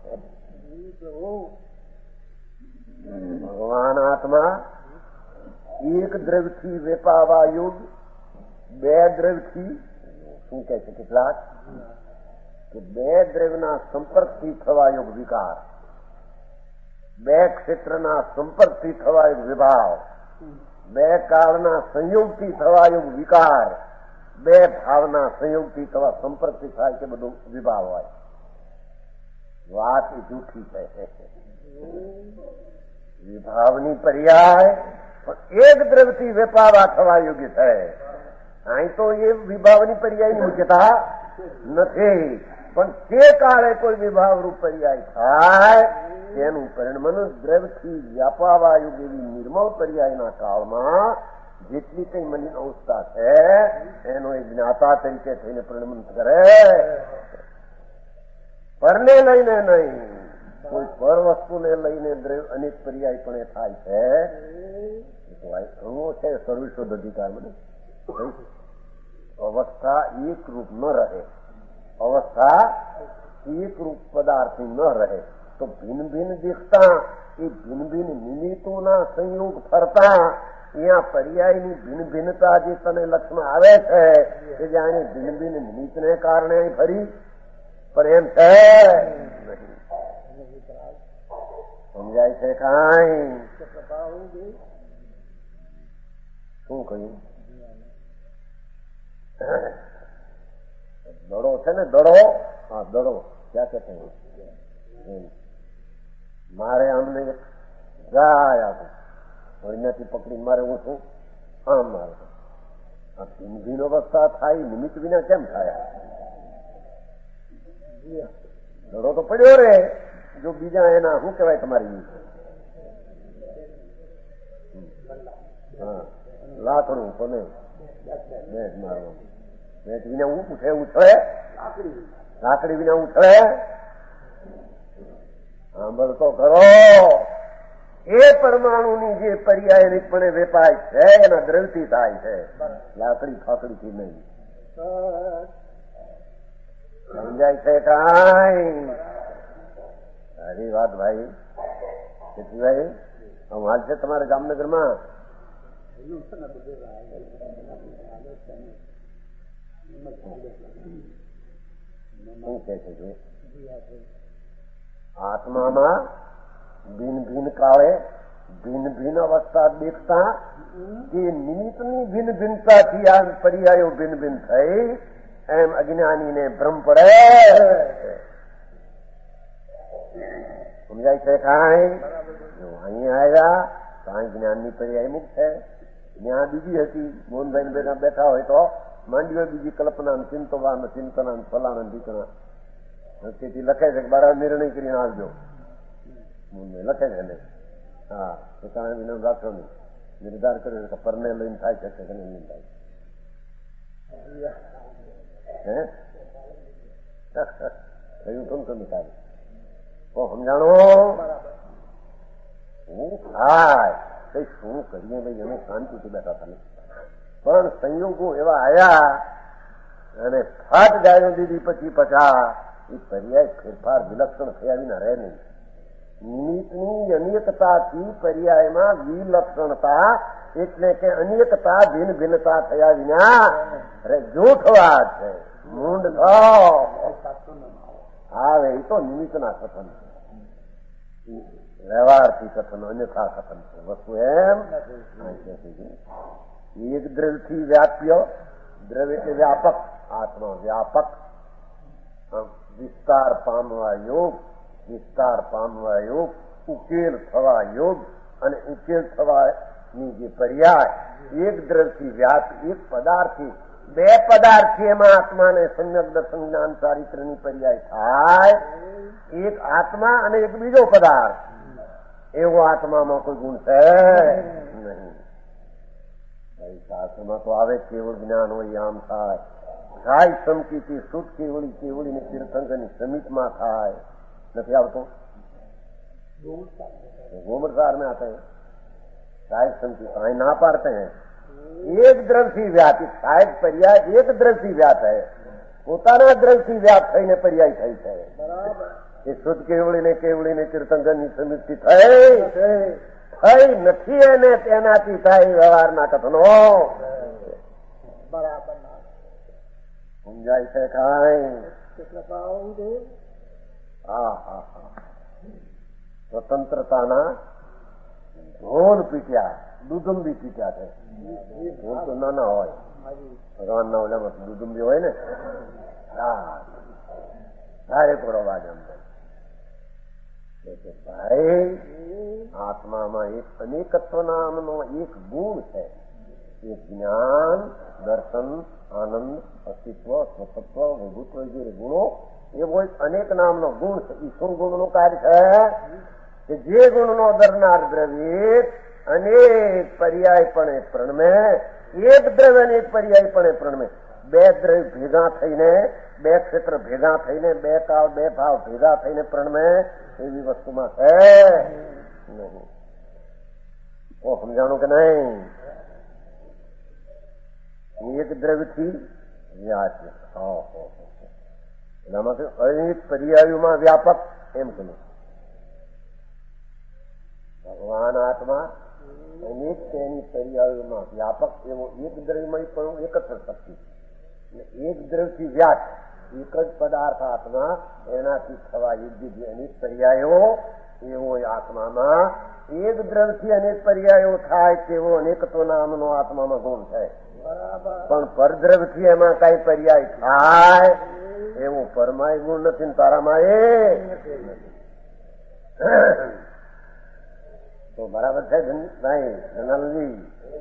ભગવાન આત્મા એક દ્રવ્યથી વેપાવા યુગ, બે દ્રવ્યથી શું કહે છે કેટલાક કે બે દ્રવ્યના સંપર્કથી થવા યોગ વિકાર, બે ક્ષેત્રના સંપર્કથી થવા યોગ વિભાવ, બે કાળના સંયોગથી થવા યોગ વિકાર, બે ભાવના સંયોગથી થવા સંપર્કથી થાય કે બધું વિભાવ હોય. વાત એ જૂઠી છે. વિભાવની પર્યાય પણ એક દ્રવ્યથી વેપાવા થવા યોગ્ય છે. અહીં તો એ વિભાવની પર્યાયની મુખ્યતા નથી, પણ તે કાળે કોઈ વિભાવરૂપ પર્યાય થાય તેનું પરિણમન દ્રવ્યથી વ્યાપાવા યોગ એવી નિર્મળ પર્યાયના કાળમાં જેટલી કઈ મની અવસ્થા છે એનો એક જ્ઞાતા તરીકે થઈને પરિણમન કરે. પરને લઈને નહીં, કોઈ પર વસ્તુને લઈને દ્રવ્ય અનેક પર્યાય પણ એ થાય છે. ઘણો છે સર્વશોધ અધિકાર. મને અવસ્થા એક રૂપ ન રહે, અવસ્થા એક રૂપ પદાર્થની ન રહે તો ભિન્ન ભિન્ન દેખતા એ ભિન્ન ભિન્ન નિમિત્તોના સંયોગ ફરતા અહીંયા પર્યાયની ભિન્ન ભિન્નતા જે તને લક્ષમાં આવે છે કે જાણે ભિન્ન ભિન્ન નિમિત્તને કારણે ફરી પણ એમ છે નહીં. સમજાય છે કાંઈ? શું કહ્યું? દડો છે ને, દડો. હા, દડો ક્યાં કે મારે અમને જાય આપું એનાથી પકડીને મારે હું છું આમ મારે. આ ભિન્ન ભિન્ન અવસ્થા થાય નિમિત્ત વિના કેમ થાય? દડો તો પડ્યો રે. જો બીજા એના શું કહેવાય તમારી લાકડું કોને બેટ મારવાનું, બેટ વિના હું ઉઠે ઉછળે, લાકડી વિના ઉછળે. સાંભળતો કરો એ પરમાણુની જે પર્યાયનિકપણે વેપાય છે એના દ્રવ્યથી થાય છે, લાકડી ફાકડીથી નહીં. સમજાય છે કાંઈ? સારી વાત ભાઈ. ભાઈ હાલ છે તમારે જામનગરમાં શું કે છે? આત્મામાં ભિન્ન ભિન્ન કાળે ભિન્ન ભિન્ન અવસ્થા દેખતા જે નિમિત્તની ભિન્ન ભિન્નતાથી આ પર્યાયો ભિન્ન ભિન્ન થઈ એમ અજ્ઞાનીને ભ્રમ પડે. સમજાય છે કાંઈ? અહીંયા આવ્યા કાંઈ જ્ઞાનની પર્યાય મુક્ત છે. ત્યાં બીજી હતી, મોહનભાઈ બેઠા બેઠા હોય તો માંડી હોય બીજી કલ્પના ચિંતવા ચિંતના ફલાણા દીકરા તેથી લખે છે કે બારા નિર્ણય કરીને આવજો. લખે છે ને હા પોતાના વિનમ રાખો નહીં, નિર્ધાર કર્યો કે પરને લઈને થાય છે કે નહીં થાય. હે કયું કેમ કમી થાય તો સમજાણો શું થાય? કઈ શું કરીએ ભાઈ? અમે શાંતિથી બેઠા હતા પણ સંયોગો એવા આયા અને ફાટ ગાયો દીધી પછી પછા એ પર્યાય ફેરફાર વિલક્ષણ થયા વિના રહે નહીં. નિમિત્તની અનેકતાથી પર્યાયમાં વિલક્ષણતા એટલે કે અનેકતા ભિન્ન ભિન્નતા થયા વિના અરે જૂઠવા છે. મૂંડ આવે એ તો નિમિત્તના કથન છે, વ્યવહારથી કથન અન્યથા કથન છે. વસ્તુ એમ એક દ્રવ્યથી વ્યાપ્ય, દ્રવ્ય એટલે વ્યાપક, આત્મા વ્યાપક, વિસ્તાર પામવા યોગ, વિસ્તાર પામવા યોગ, ઉકેલ થવા યોગ, અને ઉકેલ થવાની જે પર્યાય એક દ્રવ્યથી વ્યાપ, એક પદાર્થથી બે પદાર્થથી એમાં આત્માને સમ્યક દર્શન જ્ઞાન ચારિત્રની પર્યાય થાય. એક આત્મા અને એક બીજો પદાર્થ, એવો આત્મામાં કોઈ ગુણ છે નહીં. શાસ્ત્રમાં તો આવે કેવળ જ્ઞાન હોય આમ થાય, થાય સમકીથી શુદ્ધ કેવળી, કેવળીને તીર્થંકરની સમિતમાં થાય. નથી આવતો गोमरसार में आते हैं, साहिब समझी साई ना पाते हैं. एक द्रव्य થી વ્યાપિત સાહેબ પર્યાય એક દ્રવ્ય થી વ્યાપ है, પોતાના દ્રવ્ય થી વ્યાપ થઈને પર્યાય થઈ છે. એ શુદ્ધ કેવળીને તીર્થંકરની સમિતિ થઈ નથી, એને તેનાથી થાય વ્યવહારના કથનો બરાબર સમજાય છે. કાંઈ હા હા હા સ્વતંત્રતાના ઢોલ પીટ્યા, દુદુંબી પીટ્યા છે. ઢોલ તો નાના હોય, ભગવાનના ઓલામાં દુદુંબી હોય ને, હા ડાયરેક્ટ અવાજ અમને ભાઈ આત્મામાં એક અનેકત્વ નામનો એક ગુણ છે. એક જ્ઞાન, દર્શન, આનંદ, અસ્તિત્વ, સ્વતત્વ, વિભુત્વ વગેરે ગુણો, એવો એક અનેક નામનો ગુણ છે. એ શું ગુણનું કાર્ય છે કે જે ગુણનો દરનાર દ્રવ્ય અનેક પર્યાયપણે પ્રણમે, એક દ્રવ્ય અનેક પર્યાયપણે પ્રણમે. બે દ્રવ્ય ભેગા થઈને, બે ક્ષેત્ર ભેગા થઈને, બે કાળ બે ભાવ ભેગા થઈને પ્રણમે, એવી વસ્તુમાં છે નહીં. ઓ સમજાણું કે નહીં? એક દ્રવ્યથી વ્યાપ્ય, એનામાં અનેક પર્યાયોમાં વ્યાપક એમ કહ્યું. ભગવાન આત્મા અનેક તેની પર્યાયોમાં વ્યાપક એવો એક દ્રવ્યમય પણ એકત્ર શક્તિ, એક દ્રવ્યથી વ્યાપ, એક જ પદાર્થ આત્મા, એનાથી થવા યોગ્ય જે અનેક પર્યાયો, એવો આત્મામાં એક દ્રવ્યથી અનેક પર્યાયો થાય તેવો અનેકત્વ નામનો આત્મામાં ગુણ છે. પણ પરદ્રવ્યથી એમાં કઈ પર્યાય થાય એવો પરમાય ગુણ નથી. તારામાં એ તો બરાબર છે ભાઈ ધનાલજી?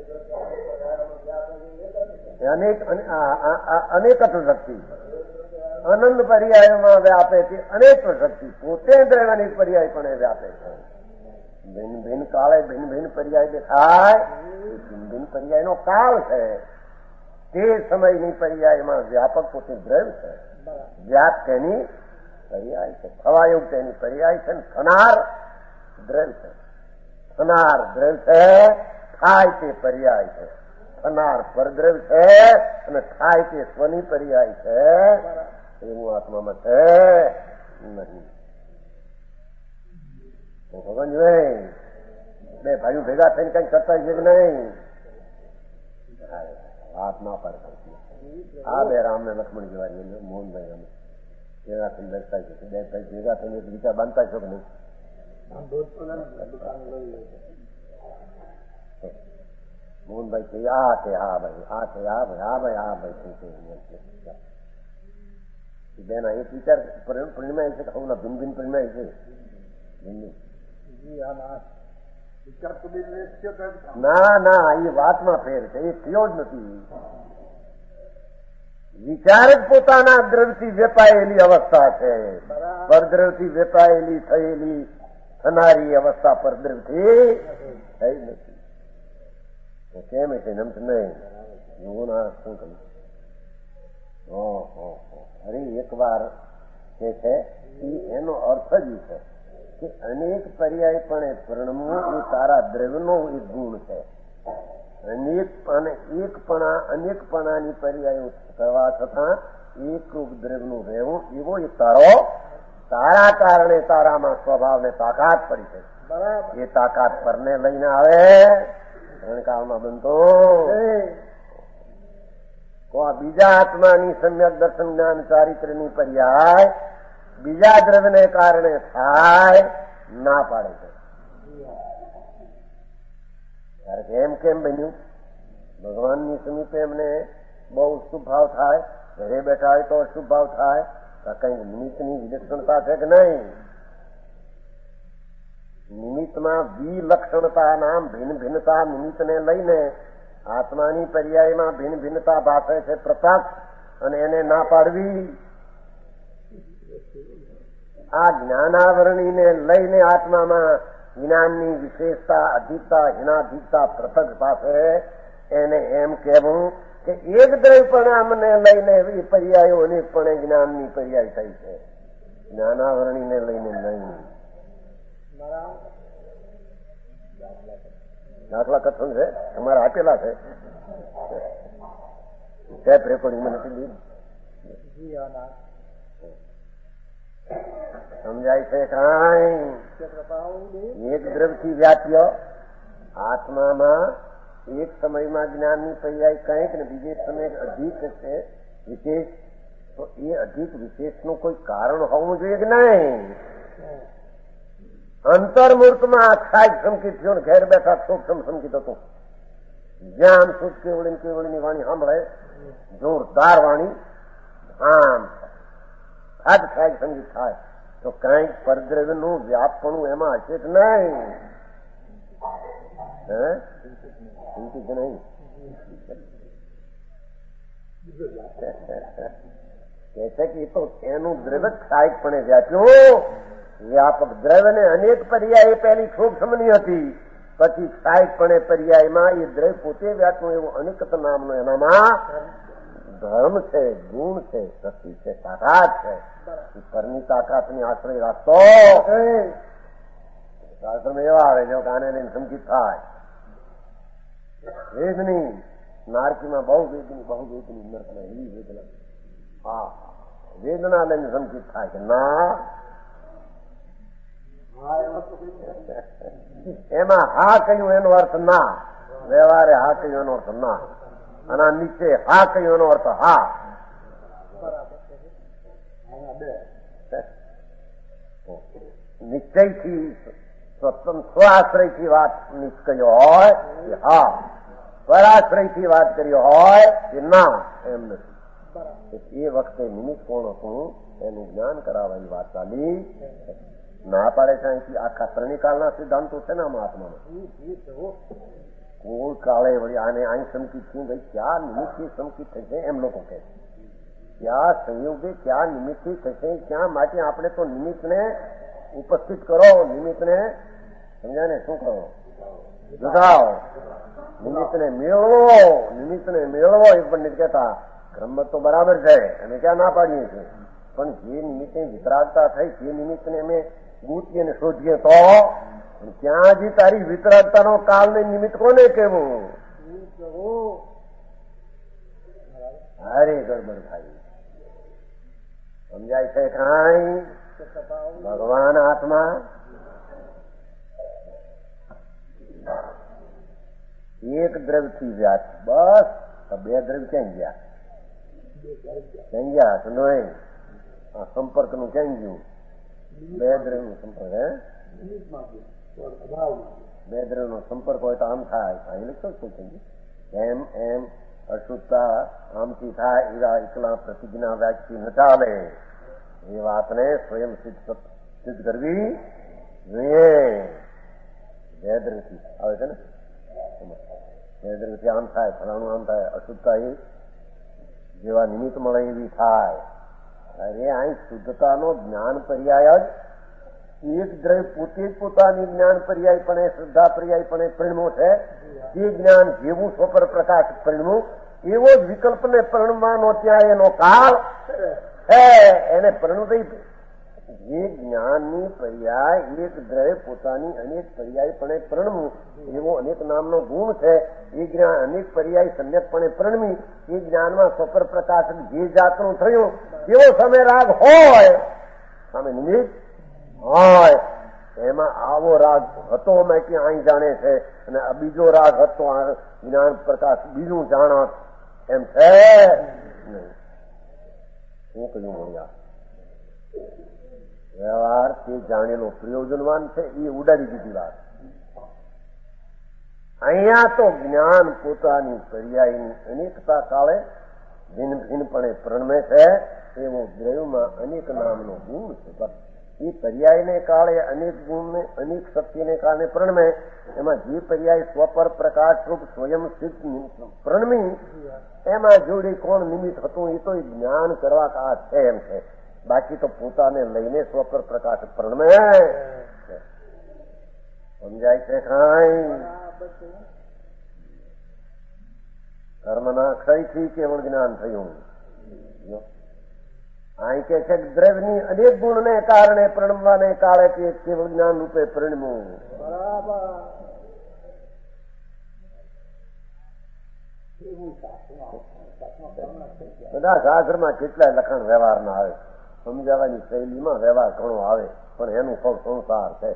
અનેકત્વ શક્તિ અનંત પર્યાયોમાં વ્યાપે છે. અનેકત્વ શક્તિ પોતે દ્રવ્યની પર્યાય પણ વ્યાપે છે. ભિન્ન ભિન્ન કાળે ભિન્ન ભિન્ન પર્યાય દેખાય, ભિન્ન ભિન્ન પર્યાયનો કાળ છે. તે સમયની પર્યાયમાં વ્યાપક પોતે દ્રવ્ય છે. વ્યાપ તેની પર્યાય છે, થવાયોગ તેની પર્યાય છે. થનાર દ્રવ્ય છે, થનાર દ્રવ્ય છે, થાય તે પર્યાય છે. થનાર પરદ્રવ્ય છે અને થાય તે સ્વની પર્યાય છે. એવું આત્મામાં છે નહીં. ભગવાન જોઈ બે ભાઈઓ ભેગા થઈને કઈ કરતા છે કે નહીં? વાત ના પડતા. આ બે રામ ને લક્ષ્મણ જેવા મોહનભાઈ અમે ભેગા થઈને દર્શાય છે. બે ભાઈ ભેગા થઈને એક વિચાર બાંધતા છો કે નહીં? મોહનભાઈ છે આ છે, હા ભાઈ આ છે, આ ભાઈ આ ભાઈ આ ભાઈ બેન એક વિચાર પરિણમાય છે. હમણાં ભિન્ન ભિન્ન પરિણમાય છે. ના ના, એ વાતમાં ફેર છે, એ થયો જ નથી. વિચાર જ પોતાના દ્રવ્યથી વેપાયેલી અવસ્થા છે. પરદ્રવ્યથી વેપાયેલી થયેલી થનારી અવસ્થા પરદ્રવ્યથી થઈ નથી. કેમ છે નમત નહીં? શું કહ્યું? અરે એક વાર કે છે એનો અર્થ જ છે કે અનેક પર્યાયપણે પ્રણમવું એ તારા દ્રવ્યનો એક ગુણ છે. અનેકપણાની પર્યાયો થવા છતાં એકરૂપ દ્રવ્યનું રહેવું, એવો એ તારા કારણે તારામાં સ્વભાવને તાકાત પડી છે. એ તાકાત પરને લઈને આવે કાળમાં બનતો તો આ બીજા આત્માની સમ્યક દર્શન જ્ઞાન ચારિત્રની પર્યાય બીજા દ્રવ્યને કારણે થાય ના પાડે છે. ત્યારે એમ કેમ બન્યું? ભગવાનની સમીપે એમને બહુ શુભ ભાવ થાય, ઘરે બેઠા હોય તો શુભ ભાવ થાય, કંઈક નિમિત્તની વિલક્ષણતા છે કે નહીં? નિમિત્તમાં વિલક્ષણતા નામ ભિન્ન ભિન્નતા નિમિત્તને લઈને આત્માની પર્યાયમાં ભિન્ન ભિન્નતા ભાષે છે પ્રત્યક્ષ, અને એને ના પાડવી. આ જ્ઞાનાવરણીને લઈને આત્મામાં જ્ઞાનની વિશેષતા, અધિકતા, હિનાધિકતા પૃથક પાસે એને એમ કહેવું કે એક દ્રવ્યપણામને લઈને એ પર્યાયો અનેકપણે જ્ઞાનની પર્યાય થઈ છે, જ્ઞાનાવરણીને લઈને નહીં. દાખલા કથન છે, તમારે આપેલા છે, ટેપ રેકોર્ડિંગમાં નથી લીધું. સમજાય છે? કાંઈ એક દ્રવ્યથી વ્યાપ્ય આત્મામાં એક સમયમાં જ્ઞાનની પર્યાય કંઈક ને બીજે સમય અધિક છે વિશેષ, તો એ અધિક વિશેષનું કોઈ કારણ હોવું જોઈએ કે નહીં? અંતર્મૂર્તમાં અક્ષાય સંકિત થયો, ઘેર બેઠા સૂક્ષ્મ સંકિત હતું. જ્યાં આમ શુદ્ધ કેવળીની વાણી સાંભળે, જોરદાર વાણી, આમ અક્ષાય સંગીત થાય, તો કંઈક પરદ્રવ્યનું વ્યાપપણું એમાં હશે કે નહીં? સંકિત નહીં કે છે કે તો એનું દ્રવ્ય ક્ષાયકપણે વ્યાપ્યું. વ્યાપક દ્રવ્યને અનેક પર્યાય પહેલી સૂક્ષ્મની હતી, પછી ક્ષાયકપણે પર્યાયમાં એ દ્રવ્ય પોતે વ્યાપ્યું એવું અનિકત નામનો એનામાં ધર્મ છે, ગુણ છે, શક્તિ છે, તાકાત છે. પરની તાકાતની આશ્રય રાખતો શાસ્ત્રમાં એવા આવે જો કાને લઈને સંકિત થાય. વેદની નારકીમાં બહુ વેદની નરકના એવી વેદના, હા વેદના લઈને સંકિત થાય કે ના, એમાં હા કહ્યું એનો અર્થ ના, વ્યવહારે હા કહ્યું એનો અર્થ ના, અને નીચે હા કહ્યું એનો અર્થ હા. નિશ્ચયથી સ્વાશ્રયથી વાત નિશ્ચય હોય કે હા, પરાશ્રયથી વાત કરી હોય કે ના, એમ નથી. એ વખતે નિમિત્ત કોણ હતું એનું જ્ઞાન કરાવવાની વાત ચાલી. ના પાડે છે અહીંથી આખા ત્રણેકાળના સિદ્ધાંતો છે ને આમાં આત્મામાં. કોઈ કાળે વળી આને અહીં સંકિત થયું, ભાઈ ક્યાં નિમિત્તથી સંકિત થશે એમ લોકો કહે છે. ક્યાં સંયોગે ક્યાં નિમિત્તથી થશે, ક્યાં માટે આપણે તો નિમિત્તને ઉપસ્થિત કરો, નિમિત્તને સમજાય ને શું કરો, જગાવો, નિમિત્તને મેળવો. એ પણ કહેતા ક્રમ તો બરાબર છે, અમે ક્યાં ના પાડીએ છીએ, પણ જે નિમિત્તે વિતરાગતા થઈ તે નિમિત્તને અમે ગૂંચીએ ને શોધીએ તો ક્યાં હજી તારી વિતરાગતાનો કાળ ને નિમિત્ત કોને કેવું? હારે ગડબડ થાય. સમજાય છે કાંઈ? ભગવાન આત્મા એક દ્રવ્યથી વ્યાપ, બસ બે દ્રવ્ય ક્યાં ગયા? નહીં આ સંપર્કનું ક્યાં ગયું? બે દ્રવ્યનો સંપર્ક, બે દ્રવ્યનો સંપર્ક હોય તો આમ થાય. અહીં લખતો એમ એમ અશુદ્ધતા આમથી થાય, એવા એકલા પ્રતિજ્ઞા વ્યાજથી ન ચાલે. એ વાતને સ્વયં સિદ્ધ કરવી જોઈએ. બે દ્રવ્યથી આવે છે ને, બે દ્રવ્યથી આમ થાય, ફલાણું આમ થાય, અશુદ્ધતા એ જેવા નિમિત્ત મળે એવી થાય. અરે અહીં શુદ્ધતાનો જ્ઞાન પર્યાય જ એક દ્રવ્ય પોતે જ પોતાની જ્ઞાન પર્યાય પણ શ્રદ્ધા પર્યાય પણ પરિણમો છે. જે જ્ઞાન જેવું સ્વપર પ્રકાશ પરિણમું એવો જ વિકલ્પને પરિણમવાનો ત્યાં એનો કાળ છે. એને પરિણું જે જ્ઞાનની પર્યાય એક દ્રવ્ય પોતાની અનેક પર્યાયપણે પરિણમવું એવો અનેક નામનો ગુણ છે. એ જ્ઞાન અનેક પર્યાય સમ્યકપણે પરિણમી એ જ્ઞાનમાં સ્વપર પ્રકાશ જે જાતનું થયું એવો સમય રાગ હોય, સામે નિમિત્ત હોય, એમાં આવો રાગ હતો મેં કે અહીં જાણે છે, અને બીજો રાગ હતો જ્ઞાન પ્રકાશ બીજું જાણત એમ છે. શું કહ્યું મળ્યા? વ્યવહાર તે જાણેલો પ્રયોજનવાન છે એ ઉડાડી દીધી વાત. અહીંયા તો જ્ઞાન પોતાની પર્યાયની અનેકતા કાળે ભિન્ન ભિન્નપણે પ્રણમે છે એવો દ્રવ્યમાં અનેક નામનો ગુણ છે. એ પર્યાયને કાળે અનેક ગુણને અનેક શક્તિને કારણે પ્રણમે, એમાં જે પર્યાય સ્વપર પ્રકાશરૂપ સ્વયં સિદ્ધ પ્રણમી એમાં જોડે કોણ નિમિત્ત હતું એ તો જ્ઞાન કરવા કા છે એમ છે. બાકી તો પોતાને લઈને સ્વપર પ્રકાશ પ્રણમે. સમજાય છે કાંઈ? કર્મના ક્ષયથી કેવળ જ્ઞાન થયું. અહીં કે છે દ્રવ્યની અનેક ગુણને કારણે પ્રણમવાને કાળે તે કેવળ જ્ઞાન રૂપે પરિણમ્યું. બધા શાસ્ત્રમાં કેટલાય લખાણ વ્યવહારના આવે, સમજાવવાની શૈલીમાં વ્યવહાર ઘણો આવે, પણ એનું ફળ સંસાર છે.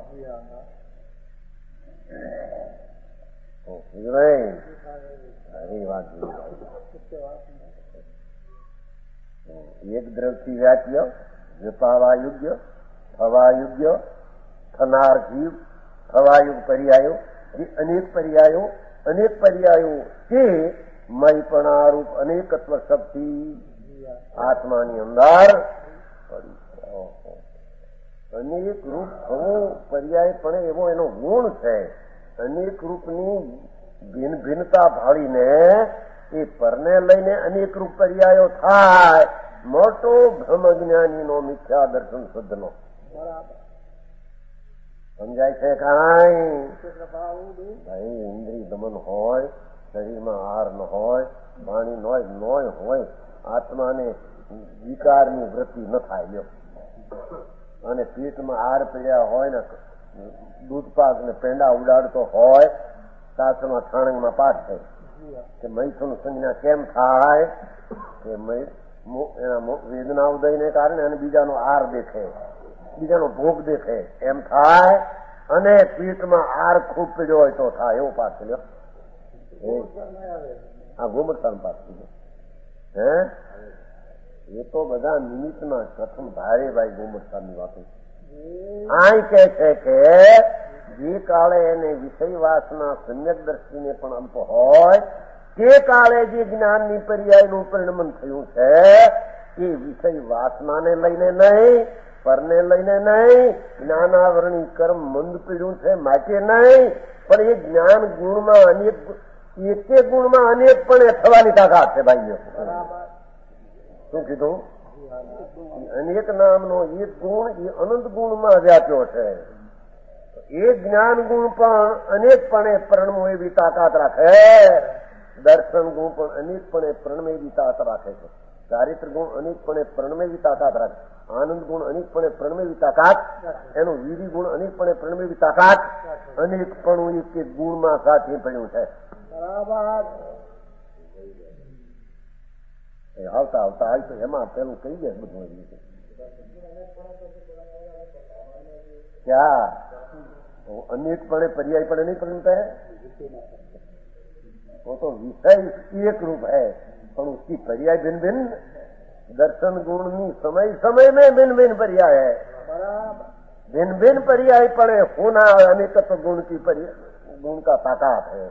એક દ્રવથી વ્યાપ્ય, વિપાવા યોગ્ય, થવા યોગ્ય, થનાર જીવ, થવાયુગ પર્યાયો, એ અનેક પર્યાયો કે મયપણારૂપ અનેકત્વ શક્તિ આત્માની અંદર અનેક રૂપ થવું પર્યાય પણ એવો એનો ગુણ છે. અનેક રૂપની ભિન્ન ભિન્નતા ભાળીને એ પરને લઈને અનેક રૂપ પર્યાયો થાય. મોટો બ્રહ્મ જ્ઞાનીનો મિથ્યા દર્શન શુદ્ધનો. સમજાય છે કાંઈ? ભાઈ ઇન્દ્રિય દમન હોય, શરીરમાં આહાર ન હોય, પાણી નોય હોય, આત્માને વિકારની વૃત્તિ ન થાય લ્યો. અને પેટમાં આહાર પીડ્યા હોય ને દૂધ પાક ને પેંડા ઉડાડતો હોય, શાસ્ત્રમાં ઠાણંગમાં પાઠ છે કે મૈથુન સંજ્ઞા કેમ થાય કે એના વેદના ઉદયને કારણે અને બીજાનો આહાર દેખે, બીજાનો ભોગ દેખે એમ થાય. અને પીઠમાં આહાર ખૂબ પીડ્યો હોય તો થાય, એવો પાઠ છે લ્યો. આ ગોમરસાનો પાઠ છે. હે એ તો બધા નિમિત્તમાં પ્રથમ ભારે ભાઈ ગોમરસાની વાતો. આ કહે છે કે જે કાળે એને વિષય વાસના સમ્યક દ્રષ્ટિને પણ અલ્પ હોય તે કાળે જે જ્ઞાનની પર્યાયનું પરિણમન થયું છે એ વિષય વાસનાને લઈને નહીં, પરને લઈને નહીં, જ્ઞાનાવરણી કર્મ મંદ પીડ્યું છે માટે નહીં, પણ એ જ્ઞાન ગુણમાં અનેક એકે ગુણમાં અનેક પણ થવાની તાકાત છે ભાઈઓ. શું કીધું? અનેક નામનો એક ગુણ એ અનંત ગુણમાં વ્યાપ્યો છે. એ જ્ઞાન ગુણ પણ અનેકપણે પ્રણમો એવી તાકાત રાખે. દર્શન ગુણ પણ અનેકપણે પ્રણમે એવી તાકાત રાખે છે. ચારિત્ર ગુણ અનેકપણે પ્રણમે એવી તાકાત રાખે. આનંદ ગુણ અનેકપણે પ્રણમે એવી તાકાત. એનો વીરી ગુણ અનેકપણે પ્રણમે એવી તાકાત. અનેકપણું એક ગુણમાં સાથે પડ્યું છે. આવતા હાલ તો એમાં પેલું કહી દે બધું ક્યાં અનેકપણે પર્યાય પણ નહીં પરિણમતા वो तो विषय एक रूप है पर उसकी पर्याय भिन्न भिन्न. दर्शन गुण में समय में भिन्न भिन्न पर्याय है. भिन्न भिन्न पर्याय पड़े होना अनेकत्व गुण की गुण का ताकत है.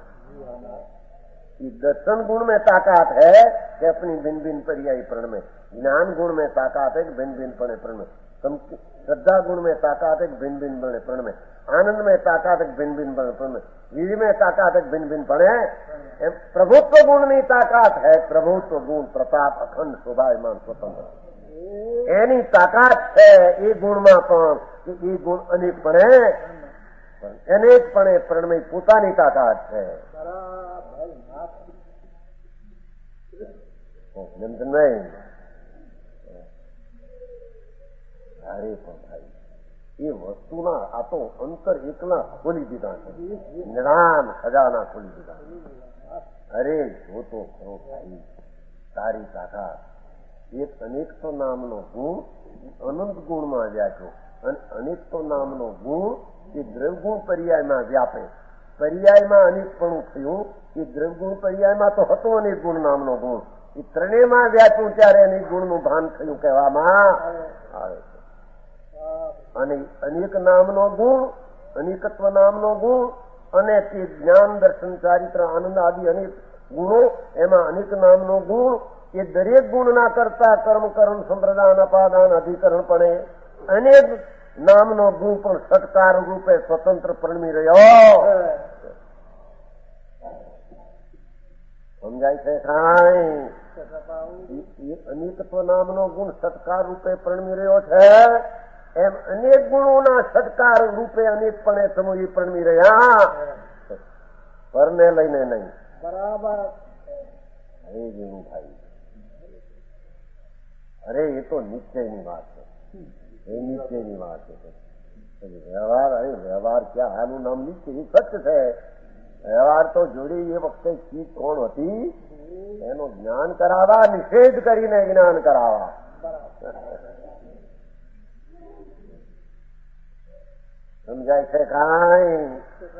दर्शन गुण में ताकत है कि अपनी भिन्न भिन्न पर्याय प्रण में. ज्ञान गुण में ताकत है कि भिन्न भिन्न पड़े प्रण में. श्रद्धा गुण में ताकत है कि भिन्न भिन्न बने प्रण में. आनंद में ताकत है कि भिन्न भिन्न बने प्रण में. वीर में ताकत है कि भिन्न भिन्न पड़े. प्रभुत्व गुण में ताकत है. प्रभुत्व गुण प्रताप अखंड शोभायमान स्वतंत्र एनी ताकत है. ये गुण में ये गुण अनेकपणे प्रण में पोतानी ताकत है. नहीं અરે પણ ભાઈ એ વસ્તુના આ તો અંતર એકલા ખોલી દીધા છે. નિદાન ખજાના ખોલી દીધા. અરે જોતો ખરો ભાઈ તારી તાકાત. એક અનેકતો નામનો ગુણ અનંત ગુણમાં વ્યાપ્યો અને અનેકતો નામનો ગુણ એ દ્રવગુણ પર્યાયમાં વ્યાપે. પર્યાયમાં અનેકપણું થયું એ દ્રવગુણ પર્યાયમાં તો હતો અનેક ગુણ નામનો ગુણ. એ ત્રણેયમાં વ્યાપ્યું ત્યારે અનેક ગુણનું ભાન થયું કહેવામાં આવે છે. અને અનેક નામનો ગુણ, અનેકત્વ નામનો ગુણ અને તે જ્ઞાન દર્શન ચારિત્ર આનંદ આદિ અનેક ગુણો એમાં અનેક નામનો ગુણ એ દરેક ગુણના કરતા કર્મ કરણ સંપ્રદાન અપાદાન અધિકરણ પણ અનેક નામનો ગુણ પણ સત્કાર રૂપે સ્વતંત્ર પરણમી રહ્યો. સમજાય છે કાંઈ? અનેકત્વ નામનો ગુણ સત્કાર રૂપે પરણમી રહ્યો છે, એમ અનેક ગુણોના સત્કાર રૂપે અનેકપણે સમૂહ પરણમી રહ્યા, પરને લઈને નહીં. બરાબર. અરે જેવું ભાઈ, અરે એ તો નિશ્ચયની વાત છે, એ નિશ્ચયની વાત છે. વ્યવહાર, અરે વ્યવહાર ક્યાં, આનું નામ નિશ્ચય સત્ય છે. વ્યવહાર તો જોડી એ વખતે ચીજ કોણ હતી એનું જ્ઞાન કરાવવા, નિષેધ કરીને જ્ઞાન કરાવવા. સમજાય છે કાંઈ?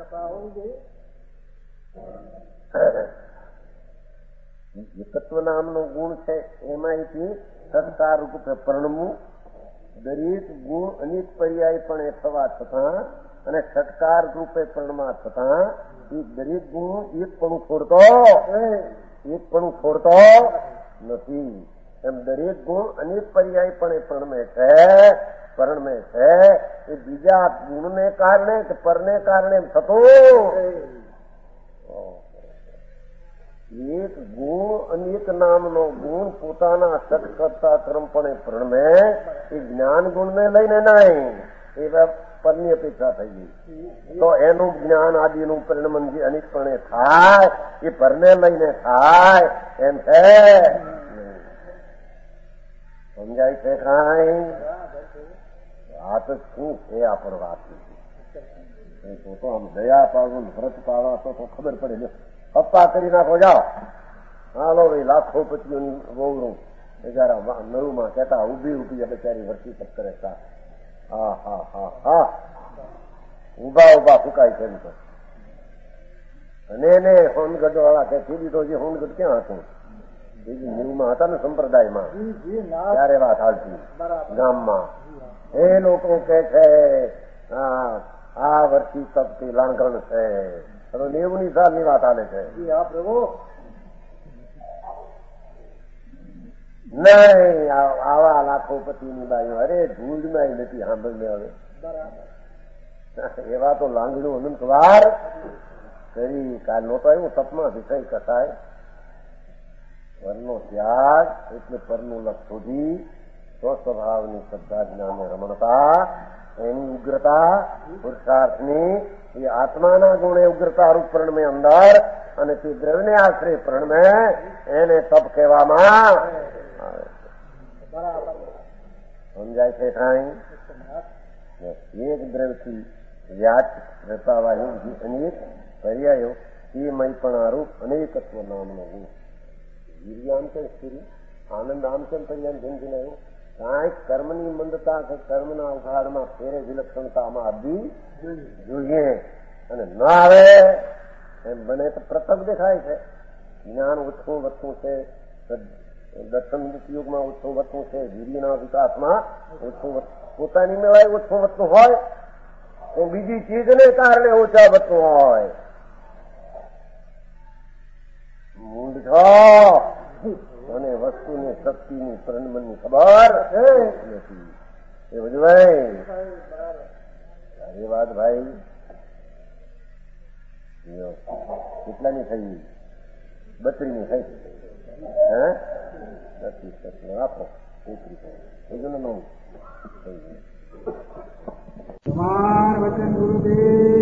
એકત્વ નામનો ગુણ છે, એમાંથી સત્કાર રૂપે પરણવું, દરેક ગુણ અનેક પર્યાય પણ થવા છતાં અને સત્કાર રૂપે પરણવા છતાં એ દરેક ગુણ એક પણ છોડતો નથી. એમ દરેક ગુણ અનેક પર્યાય પણ પરણમે છે. એ બીજા ગુણને કારણે કે પરને કારણે થતો એક ગુણ અનેક નામનો ગુણ પોતાના સત કરતા ક્રમપણે પરણમે, એ જ્ઞાન ગુણને લઈને નહીં, એ પરની અપેક્ષા થઈ ગઈ. તો એનું જ્ઞાન આદિનું પરિણમન જે અનેકપણે થાય એ પરને લઈને થાય એમ છે. સમજાય છે કાંઈ? વાત શું છે આ પર વાત? તો આમ દયા પાડવું, વ્રત પાડવા તો ખબર પડે. પપ્પા કરી નાખો, જાઓ. હાલો ભાઈ, લાખો પતિઓની વહુરું બિચારા નળુમાં કહેતા ઉભી બિચારી વર્તી તપ કરે. હા હા હા હા, ઉભા ફૂકાય છે. અને એને હોનગઢ વાળા કે દીધો, જે હોનગઢ ક્યાં હતું? ન્યૂમાં હતા ને સંપ્રદાયમાં, ત્યારે વાત હાલતી ગામમાં. એ લોકો કે છે આ વર્તી તપથી લાંઘણ છે. 90 સાલની વાત હાલે છે. નહીં, આવા લાખોપતિની બાઈઓ અરે ધૂળમાં નથી સાંભળને. હવે એવા તો લાંગણું અનંતવાર કરી. કાલ નહોતો આવ્યું તપમાં વિષય કસાય પરનો ત્યાગ, એટલે પરનું લક્ષ શોધી સ્વસ્વભાવની શ્રદ્ધા જ્ઞાને રમણતા, એની ઉગ્રતા પુરુષાર્થની એ આત્માના ગુણે ઉગ્રતા રૂપ પ્રણમે અંદર, અને તે દ્રવ્યને આશ્રય પ્રણમે એને તપ કહેવામાં આવે. સમજાય છે કાંઈ? એક દ્રવ્યથી વ્યાચ રચાવાયું જે અનેક પર્યાયો એ મયપણારૂપ અનેકત્વ નામનો ગુણ. વીર્યાંતર સ્થિરી આનંદ આમચન પર્યાય જેમ જણાવ્યું, કાંઈક કર્મની મંદતા કે કર્મના ઉઘાડમાં ફેરે વિલક્ષણતામાં આવવી જોઈએ, અને ન આવે એમ બને તો પ્રતક દેખાય છે. જ્ઞાન ઓછું વધતું છે, દર્શન યુગમાં ઓછું વધતું છે, વીર્યના વિકાસમાં ઓછું, પોતાની મેળાય ઓછું વધતું હોય તો બીજી ચીજને કારણે ઓછા વધતું હોય. મૂંડ છો અને વસ્તુની શક્તિની પરિણમનની ખબર નથી. એ બધું ભાઈ એ વાત ભાઈ કેટલાની થઈ? 32ની થઈ. હે 32 આપો વચન ગુરુદેવ